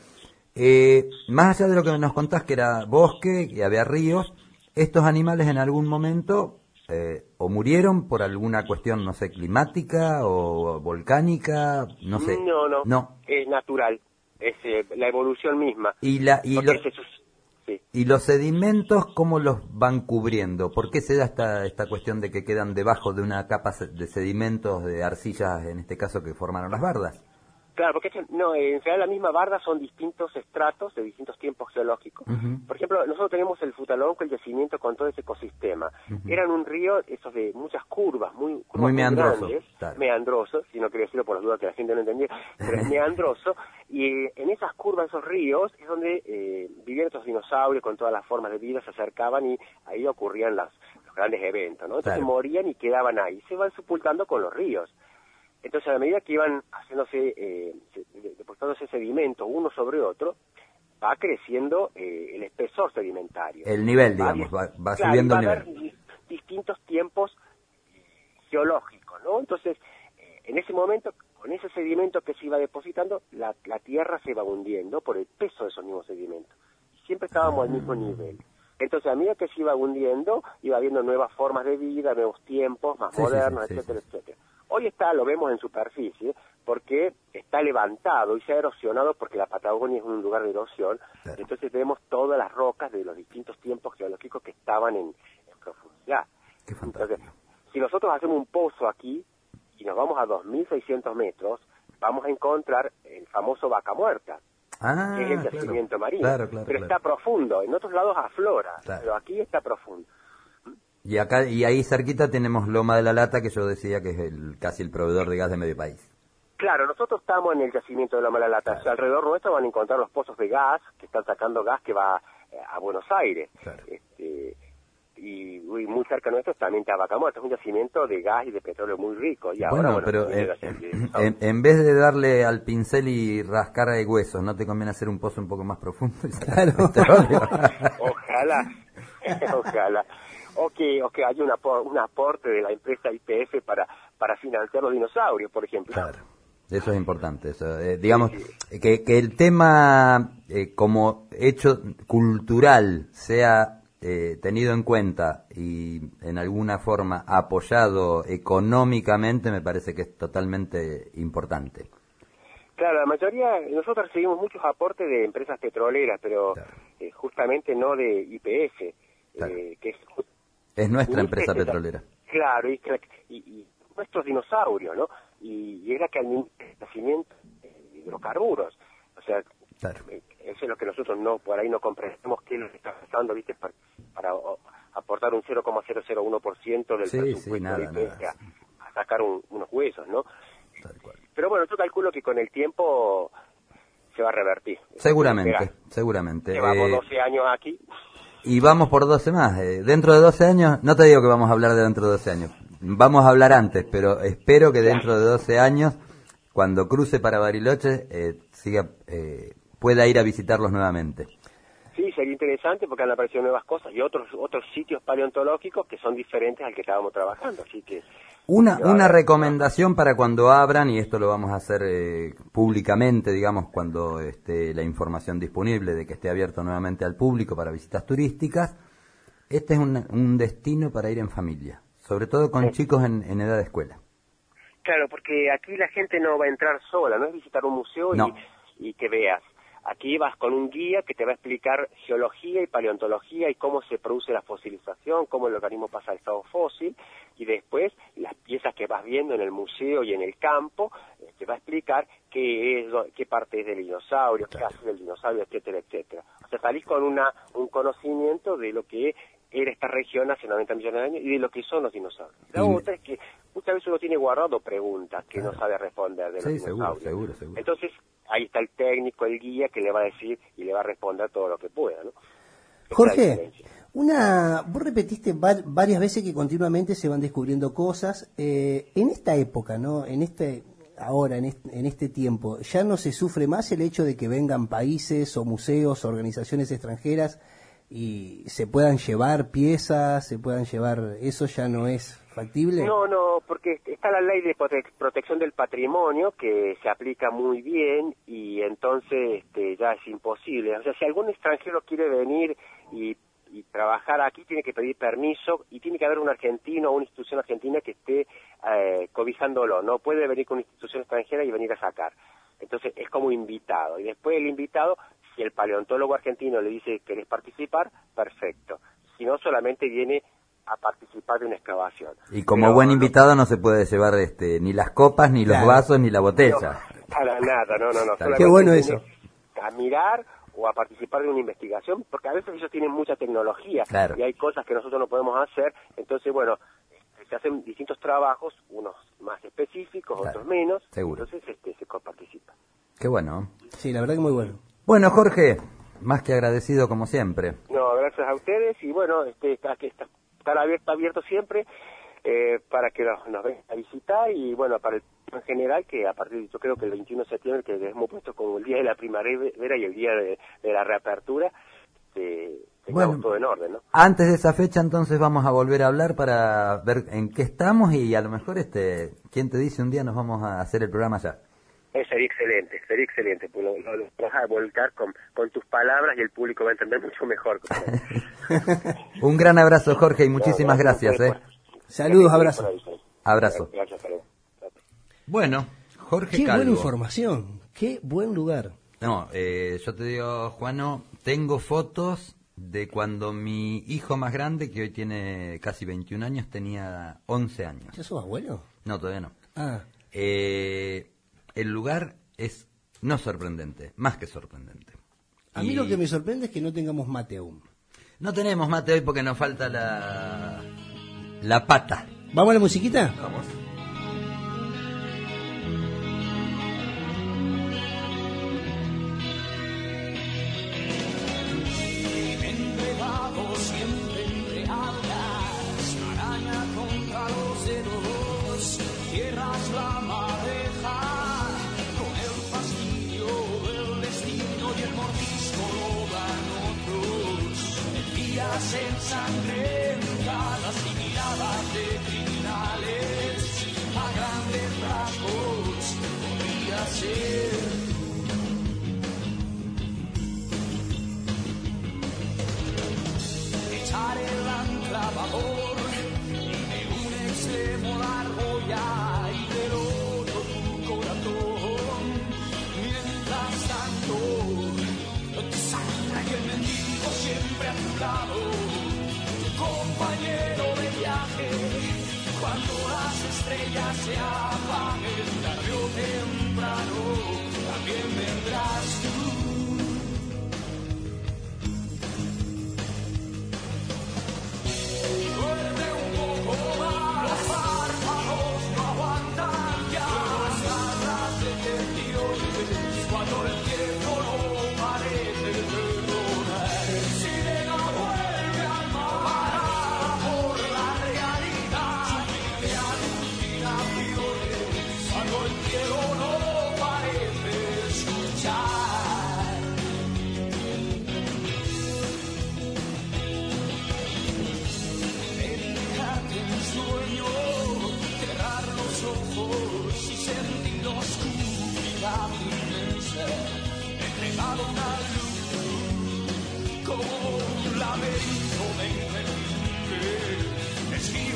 más allá de lo que nos contás que era bosque, que había ríos, estos animales en algún momento o murieron por alguna cuestión, no sé, climática o volcánica, no sé. No, es natural, es la evolución misma. Y los sedimentos, ¿cómo los van cubriendo? ¿Por qué se da esta cuestión de que quedan debajo de una capa de sedimentos, de arcillas, en este caso, que formaron las bardas? Claro, porque en realidad la misma barda son distintos estratos de distintos tiempos geológicos. Por ejemplo, nosotros tenemos el Futalonco, el yacimiento con todo ese ecosistema. Eran un río, esos de muchas curvas, muy meandroso, grandes, claro. meandroso, si no quiero decirlo por las dudas que la gente no entendía, pero es meandroso, y en esas curvas, esos ríos, es donde vivían estos dinosaurios con todas las formas de vida, se acercaban y ahí ocurrían los grandes eventos, ¿no? Entonces morían y quedaban ahí, se van sepultando con los ríos. Entonces, a medida que iban haciéndose, depositándose sedimento uno sobre otro, va creciendo el espesor sedimentario. El nivel, digamos, va subiendo el nivel. Va a haber distintos tiempos geológicos, ¿no? Entonces, en ese momento, con ese sedimento que se iba depositando, la tierra se iba hundiendo por el peso de esos mismos sedimentos. Siempre estábamos al mismo nivel. Entonces, a medida que se iba hundiendo, iba habiendo nuevas formas de vida, nuevos tiempos, más modernos, etcétera, etcétera. Hoy lo vemos en superficie, porque está levantado y se ha erosionado porque la Patagonia es un lugar de erosión, entonces vemos todas las rocas de los distintos tiempos geológicos que estaban en profundidad. Entonces, si nosotros hacemos un pozo aquí y nos vamos a 2.600 metros, vamos a encontrar el famoso Vaca Muerta, que es el yacimiento marino, pero está profundo, en otros lados aflora, pero aquí está profundo. Y ahí cerquita tenemos Loma de la Lata, que yo decía que es casi el proveedor de gas de medio país. Claro, nosotros estamos en el yacimiento de Loma de la Lata. O sea, alrededor nuestro van a encontrar los pozos de gas, que están sacando gas que va a Buenos Aires. Y muy cerca nuestro también está Vaca Muerta, es un yacimiento de gas y de petróleo muy rico. Y ahora, pero en vez de darle al pincel y rascar de huesos, ¿no te conviene hacer un pozo un poco más profundo y sacar petróleo? Ojalá. O que haya un aporte de la empresa YPF para financiar los dinosaurios, por ejemplo. Claro, eso es importante. Eso, digamos, que el tema como hecho cultural sea tenido en cuenta y en alguna forma apoyado económicamente, me parece que es totalmente importante. Claro, la mayoría, nosotros recibimos muchos aportes de empresas petroleras, pero justamente no de YPF, que es nuestra empresa petrolera. Claro, y nuestros dinosaurios, ¿no? Y era que al nacimiento de hidrocarburos. O sea, eso es lo que nosotros por ahí no comprendemos qué es lo que está pasando, ¿viste? Para aportar un 0,001% del presupuesto nada. a sacar unos huesos, ¿no? Pero bueno, yo calculo que con el tiempo se va a revertir. Seguramente. Llevamos 12 años aquí. Y vamos por 12 más. Dentro de 12 años, no te digo que vamos a hablar de dentro de 12 años, vamos a hablar antes, pero espero que dentro de 12 años, cuando cruce para Bariloche, pueda ir a visitarlos nuevamente. Sí, sería interesante porque han aparecido nuevas cosas y otros sitios paleontológicos que son diferentes al que estábamos trabajando, así que... Una recomendación para cuando abran, y esto lo vamos a hacer públicamente, digamos, cuando esté la información disponible de que esté abierto nuevamente al público para visitas turísticas, este es un destino para ir en familia, sobre todo con chicos en edad de escuela. Claro, porque aquí la gente no va a entrar sola, no es visitar un museo y que veas. Aquí vas con un guía que te va a explicar geología y paleontología y cómo se produce la fosilización, cómo el organismo pasa al estado fósil, y después las piezas que vas viendo en el museo y en el campo te va a explicar qué parte es del dinosaurio, qué hace del dinosaurio, etcétera, etcétera. O sea, salís con un conocimiento de lo que era esta región hace 90 millones de años y de lo que son los dinosaurios. La otra es que muchas veces uno tiene guardado preguntas que no sabe responder de los dinosaurios. Seguro. Entonces, ahí está el técnico, el guía, que le va a decir y le va a responder todo lo que pueda, ¿no? Jorge, vos repetiste varias veces que continuamente se van descubriendo cosas. En esta época, ¿no? En este tiempo, ¿ya no se sufre más el hecho de que vengan países o museos, organizaciones extranjeras y se puedan llevar piezas, eso ya no es factible? No, porque está la ley de protección del patrimonio que se aplica muy bien y entonces ya es imposible. O sea, si algún extranjero quiere venir y trabajar aquí, tiene que pedir permiso y tiene que haber un argentino o una institución argentina que esté cobijándolo. No puede venir con una institución extranjera y venir a sacar. Entonces es como invitado. Y después el invitado, si el paleontólogo argentino le dice ¿querés participar? Perfecto. Si no, solamente viene a participar de una excavación. Y como buen invitado no se puede llevar ni las copas, ni los vasos, ni la botella. Para nada, no. Qué bueno eso. A mirar o a participar de una investigación, porque a veces ellos tienen mucha tecnología y hay cosas que nosotros no podemos hacer. Entonces, bueno, se hacen distintos trabajos, unos más específicos, otros menos. Seguro. Entonces se coparticipa. Qué bueno. Sí, la verdad que muy bueno. Bueno, Jorge, más que agradecido como siempre. No, gracias a ustedes y bueno, está abierto siempre para que nos vengan a visitar y bueno, para el en general, que a partir, yo creo que el 21 de septiembre, que hemos puesto como el día de la primavera y el día de la reapertura, tengamos todo en orden, ¿no? Antes de esa fecha, entonces, vamos a volver a hablar para ver en qué estamos y a lo mejor, ¿quién te dice un día nos vamos a hacer el programa allá? Sería excelente, pues lo vas a volcar con tus palabras y el público va a entender mucho mejor. Un gran abrazo, Jorge, y muchísimas gracias. Saludos, abrazo. Abrazo. Gracias, saludos. Bueno, Jorge Qué Calvo. buena información, qué buen lugar. No, yo te digo, Juano, tengo fotos de cuando mi hijo más grande, que hoy tiene casi 21 años, tenía 11 años. ¿Ya sos abuelo? No, todavía no. El lugar es no sorprendente, más que sorprendente. A mí lo que me sorprende es que no tengamos mate aún. No tenemos mate hoy porque nos falta la pata. ¿Vamos a la musiquita? Vamos. Siempre entre algas, araña contra los dedos, tierras la madeja, con el fastidio del destino y el mordisco lo dan otros. Días ensangrentadas y miradas de criminales, a grandes rasgos podría ser. Echar el ancla a babor y de un extremo la argolla y del otro tu corazón. Mientras tanto, tu sangre y el mendigo siempre a tu lado, tu compañero de viaje. Cuando las estrellas se apaguen, tarde o temprano, también vendrás tú. Duerme un poco más, los párpados no aguantan ya.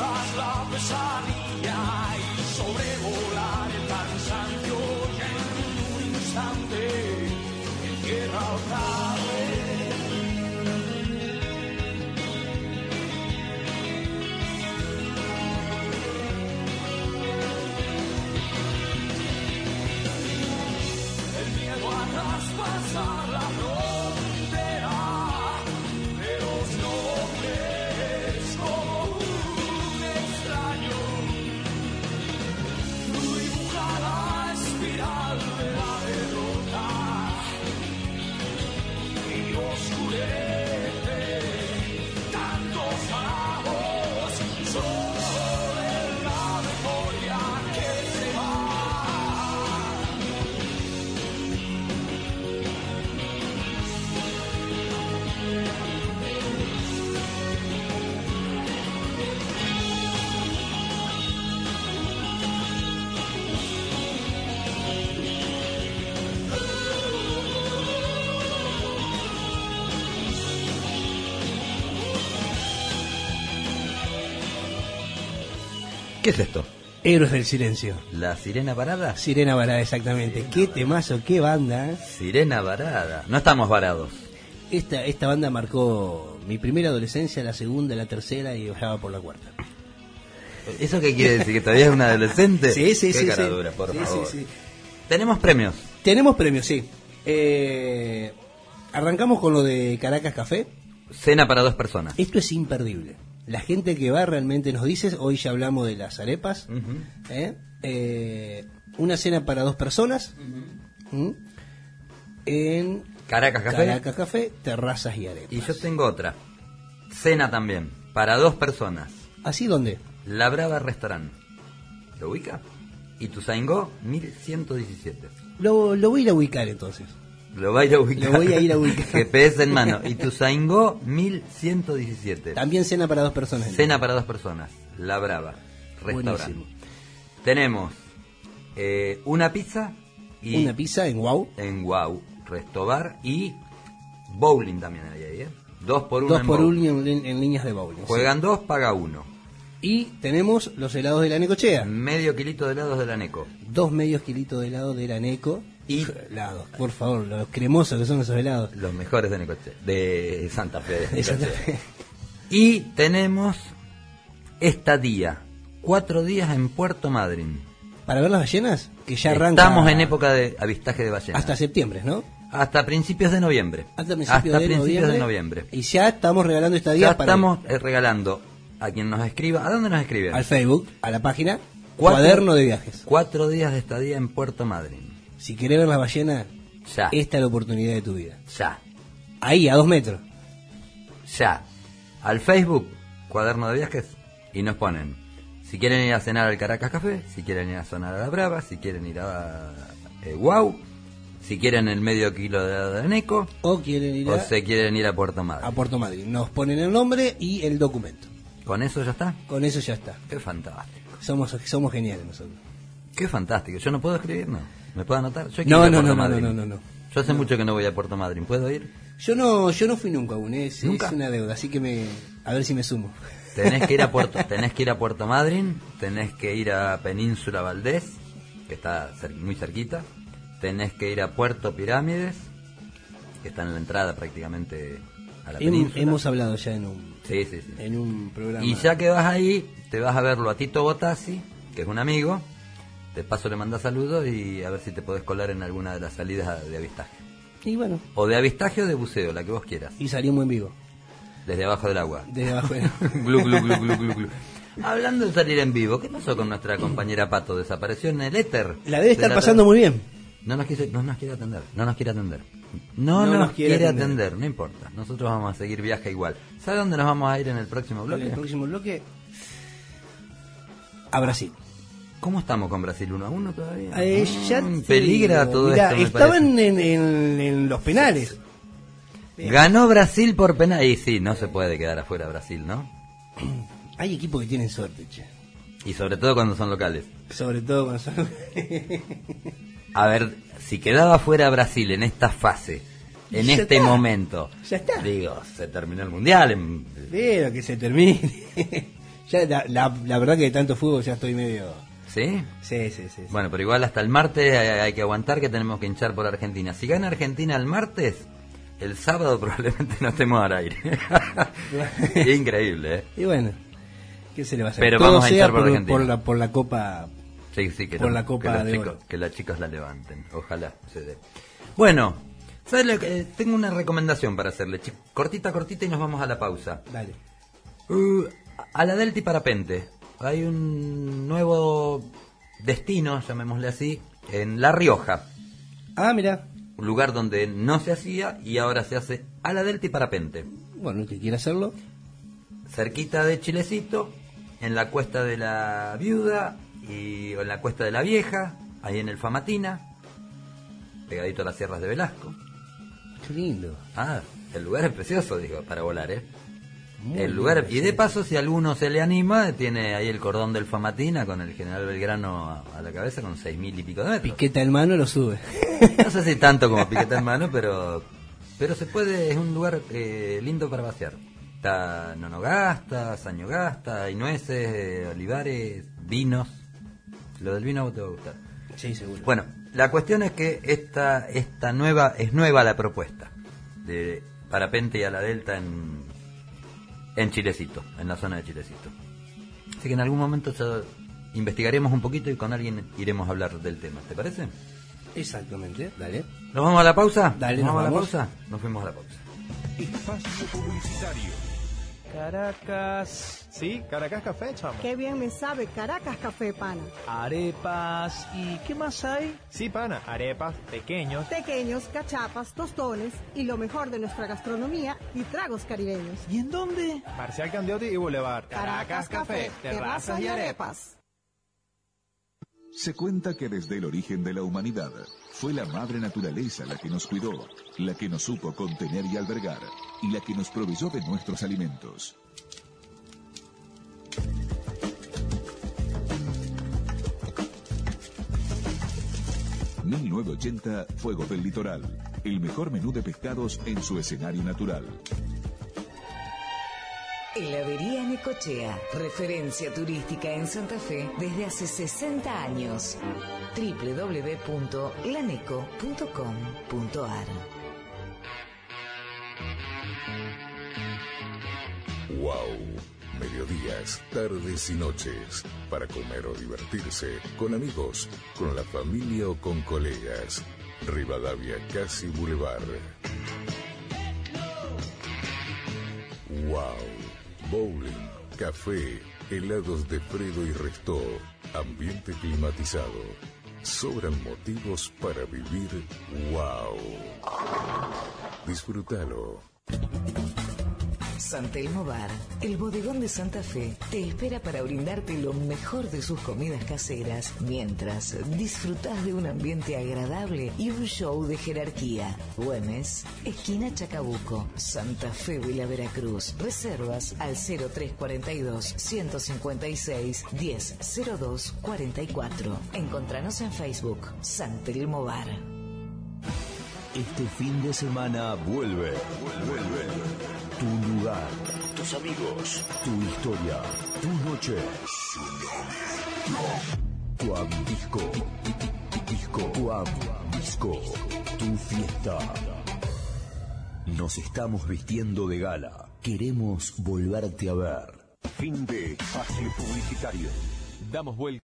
tras la pesadilla y sobrevolar el cansancio y en un instante entierra otra vez. El miedo a traspasar la frontera de los nombres como un extraño dibuja la espiral de la derrota y oscurece tantos ojos sobre la memoria que se va. ¿Qué es esto? Héroes del Silencio. ¿La Sirena Varada? Sirena Varada, exactamente. Qué temazo, qué banda. Sirena Varada. No estamos varados. Esta banda marcó mi primera adolescencia, la segunda, la tercera y ya va por la cuarta. ¿Eso qué quiere decir? ¿Que todavía es un adolescente? Sí, sí, qué sí. cara Sí. dura, por Sí, favor. sí, sí. Tenemos premios. Tenemos premios, sí. Arrancamos con lo de Caracas Café. Cena para 2 personas. Esto es imperdible. La gente que va realmente nos dice, hoy ya hablamos de las arepas, una cena para 2 personas en Caracas Café. Caracas Café, terrazas y arepas. Y yo tengo otra. Cena también, para 2 personas. ¿Así dónde? La Brava Restaurant. ¿Lo ubica? Ituzaingó, 1117. Lo voy a ir a ubicar entonces. Lo va a ir a ubicar. Lo voy a ir a ubicar. GPS en mano. Ituzaingó, 1117. También cena para 2 personas. Cena para 2 personas. La Brava Restaurant. Buenísimo. Tenemos una pizza. Y una pizza en Wow. En Wow. Restobar y bowling también hay ahí, 2 por 1 2 por 1 en líneas de bowling. Juegan 2, paga 1. Y tenemos los helados de la Necochea. Medio kilito de helados de la Neco. 2 medios kilitos de helado de la Neco. Y helados, por favor, los cremosos que son esos helados. Los mejores de Necochea, de Santa Fe. De Santa Fe. Y tenemos estadía, 4 días en Puerto Madryn. Para ver las ballenas, que ya arranca. Estamos en época de avistaje de ballenas. Hasta septiembre, ¿no? Hasta principios de noviembre. Hasta principios de noviembre. Y ya estamos regalando estadías. Ya estamos regalando a quien nos escriba. ¿A dónde nos escriben? Al Facebook, a la página Cuaderno de Viajes. 4 días de estadía en Puerto Madryn. Si querés ver las ballenas, ya. Esta es la oportunidad de tu vida. Ya. Ahí, a 2 metros. Ya. Al Facebook, Cuaderno de Viajes, y nos ponen, si quieren ir a cenar al Caracas Café, si quieren ir a cenar a La Brava, si quieren ir a Wow, si quieren el medio kilo de Neco, o quieren ir se quieren ir a Puerto Madryn. A Puerto Madryn. Nos ponen el nombre y el documento. ¿Con eso ya está? Con eso ya está. Qué fantástico. Somos geniales nosotros. Qué fantástico. Yo no puedo escribir, ¿no? ¿Me puedo anotar? Yo No. Yo hace mucho que no voy a Puerto Madryn. ¿Puedo ir? Yo no fui nunca aún. Es una deuda, así que a ver si me sumo. Tenés que ir a Puerto Madryn, tenés que ir a Península Valdés, que está muy cerquita, tenés que ir a Puerto Pirámides, que está en la entrada prácticamente a la península. Hemos hablado ya en un en un programa. Y ya que vas ahí, te vas a verlo a Tito Botassi, que es un amigo, de paso le mandás saludos y a ver si te podés colar en alguna de las salidas de avistaje. Y bueno. O de avistaje o de buceo, la que vos quieras. Y salimos en vivo. Desde abajo del agua. Desde abajo del agua. Glu, glu, glu, glu, glu, glu. Hablando de salir en vivo, ¿qué pasó con nuestra compañera Pato? ¿Desapareció en el éter? La debe estar pasando muy bien. No nos quiere atender. No nos quiere atender, no importa. Nosotros vamos a seguir viaje igual. ¿Sabe dónde nos vamos a ir en el próximo bloque? En el próximo bloque a Brasil. ¿Cómo estamos con Brasil? 1-1 todavía? Peligra todo esto. Estaban en los penales. Ganó Brasil por penal. Y sí, no se puede quedar afuera Brasil, ¿no? Hay equipos que tienen suerte, che. Y sobre todo cuando son locales. Sobre todo cuando son A ver, si quedaba fuera Brasil en esta fase, en este momento, ya está. Digo, se terminó el mundial. Pero que se termine. Ya la verdad que de tanto fútbol ya estoy medio... ¿Sí? Sí. Bueno, pero igual hasta el martes hay que aguantar, que tenemos que hinchar por Argentina. Si gana Argentina el martes, el sábado probablemente no estemos al aire. Increíble, ¿eh? Y bueno, ¿qué se le va a hacer? Pero todo vamos a hinchar por sea Argentina. por la Copa. Sí, que por la Copa de chicos, Oro. que las chicas la levanten. Ojalá se dé. Bueno, ¿sabes lo que? Tengo una recomendación para hacerle. Cortita y nos vamos a la pausa. Dale. A la Delta y Parapente. Hay un nuevo destino, llamémosle así, en La Rioja. Ah, mira. Un lugar donde no se hacía y ahora se hace a la Delta y Parapente. Bueno, el que quiera hacerlo. Cerquita de Chilecito, en la Cuesta de la Viuda y en la Cuesta de la Vieja, ahí en el Famatina, pegadito a las sierras de Velasco. Qué lindo. Ah, el lugar es precioso, digo, para volar, ¿eh? Muy el lugar, lindo, y de paso, si alguno se le anima, tiene ahí el cordón del Famatina con el General Belgrano a la cabeza con 6.000 y pico de metros. Piqueta en mano lo sube. No sé si tanto como piqueta en mano, pero se puede, es un lugar lindo para pasear. Está Nonogasta, Sañogasta, hay nueces, olivares, vinos. Lo del vino te va a gustar. Sí, seguro. Bueno, la cuestión es que esta es nueva la propuesta de Parapente y a la Delta en Chilecito, en la zona de Chilecito. Así que en algún momento investigaremos un poquito y con alguien iremos a hablar del tema. ¿Te parece? Exactamente, dale. ¿Nos vamos a la pausa? Dale, ¿Nos vamos a la vamos. pausa? Nos fuimos a la pausa. Espacio publicitario. Caracas. Sí, Caracas Café, chamo. Qué bien me sabe Caracas Café, pana. Arepas. ¿Y qué más hay? Sí, pana, arepas, pequeños. Pequeños, cachapas, tostones y lo mejor de nuestra gastronomía y tragos caribeños. ¿Y en dónde? Marcial Candiotti y Boulevard. Caracas Café, terrazas y arepas. Se cuenta que desde el origen de la humanidad fue la madre naturaleza la que nos cuidó, la que nos supo contener y albergar, y la que nos proveyó de nuestros alimentos. ...1980, Fuego del Litoral... ...el mejor menú de pescados en su escenario natural. Heladería Necochea, referencia turística en Santa Fe desde hace 60 años. www.laneco.com.ar. Wow, mediodías, tardes y noches, para comer o divertirse, con amigos, con la familia o con colegas. Rivadavia Casi Boulevard. Wow, bowling, café, helados de Fredo y Restó, ambiente climatizado. Sobran motivos para vivir wow. Disfrútalo. Santelmo Bar, el bodegón de Santa Fe, te espera para brindarte lo mejor de sus comidas caseras, mientras disfrutás de un ambiente agradable y un show de jerarquía. Güemes, esquina Chacabuco, Santa Fe Villa Veracruz. Reservas al 0342-156-100244. Encontranos en Facebook, Santelmo Bar. Este fin de semana vuelve. Tu lugar, tus amigos, tu historia, tu noche. Coab Disco. Coab Disco. Tu fiesta. Nos estamos vistiendo de gala. Queremos volverte a ver. Fin de espacio publicitario. Damos vuelta.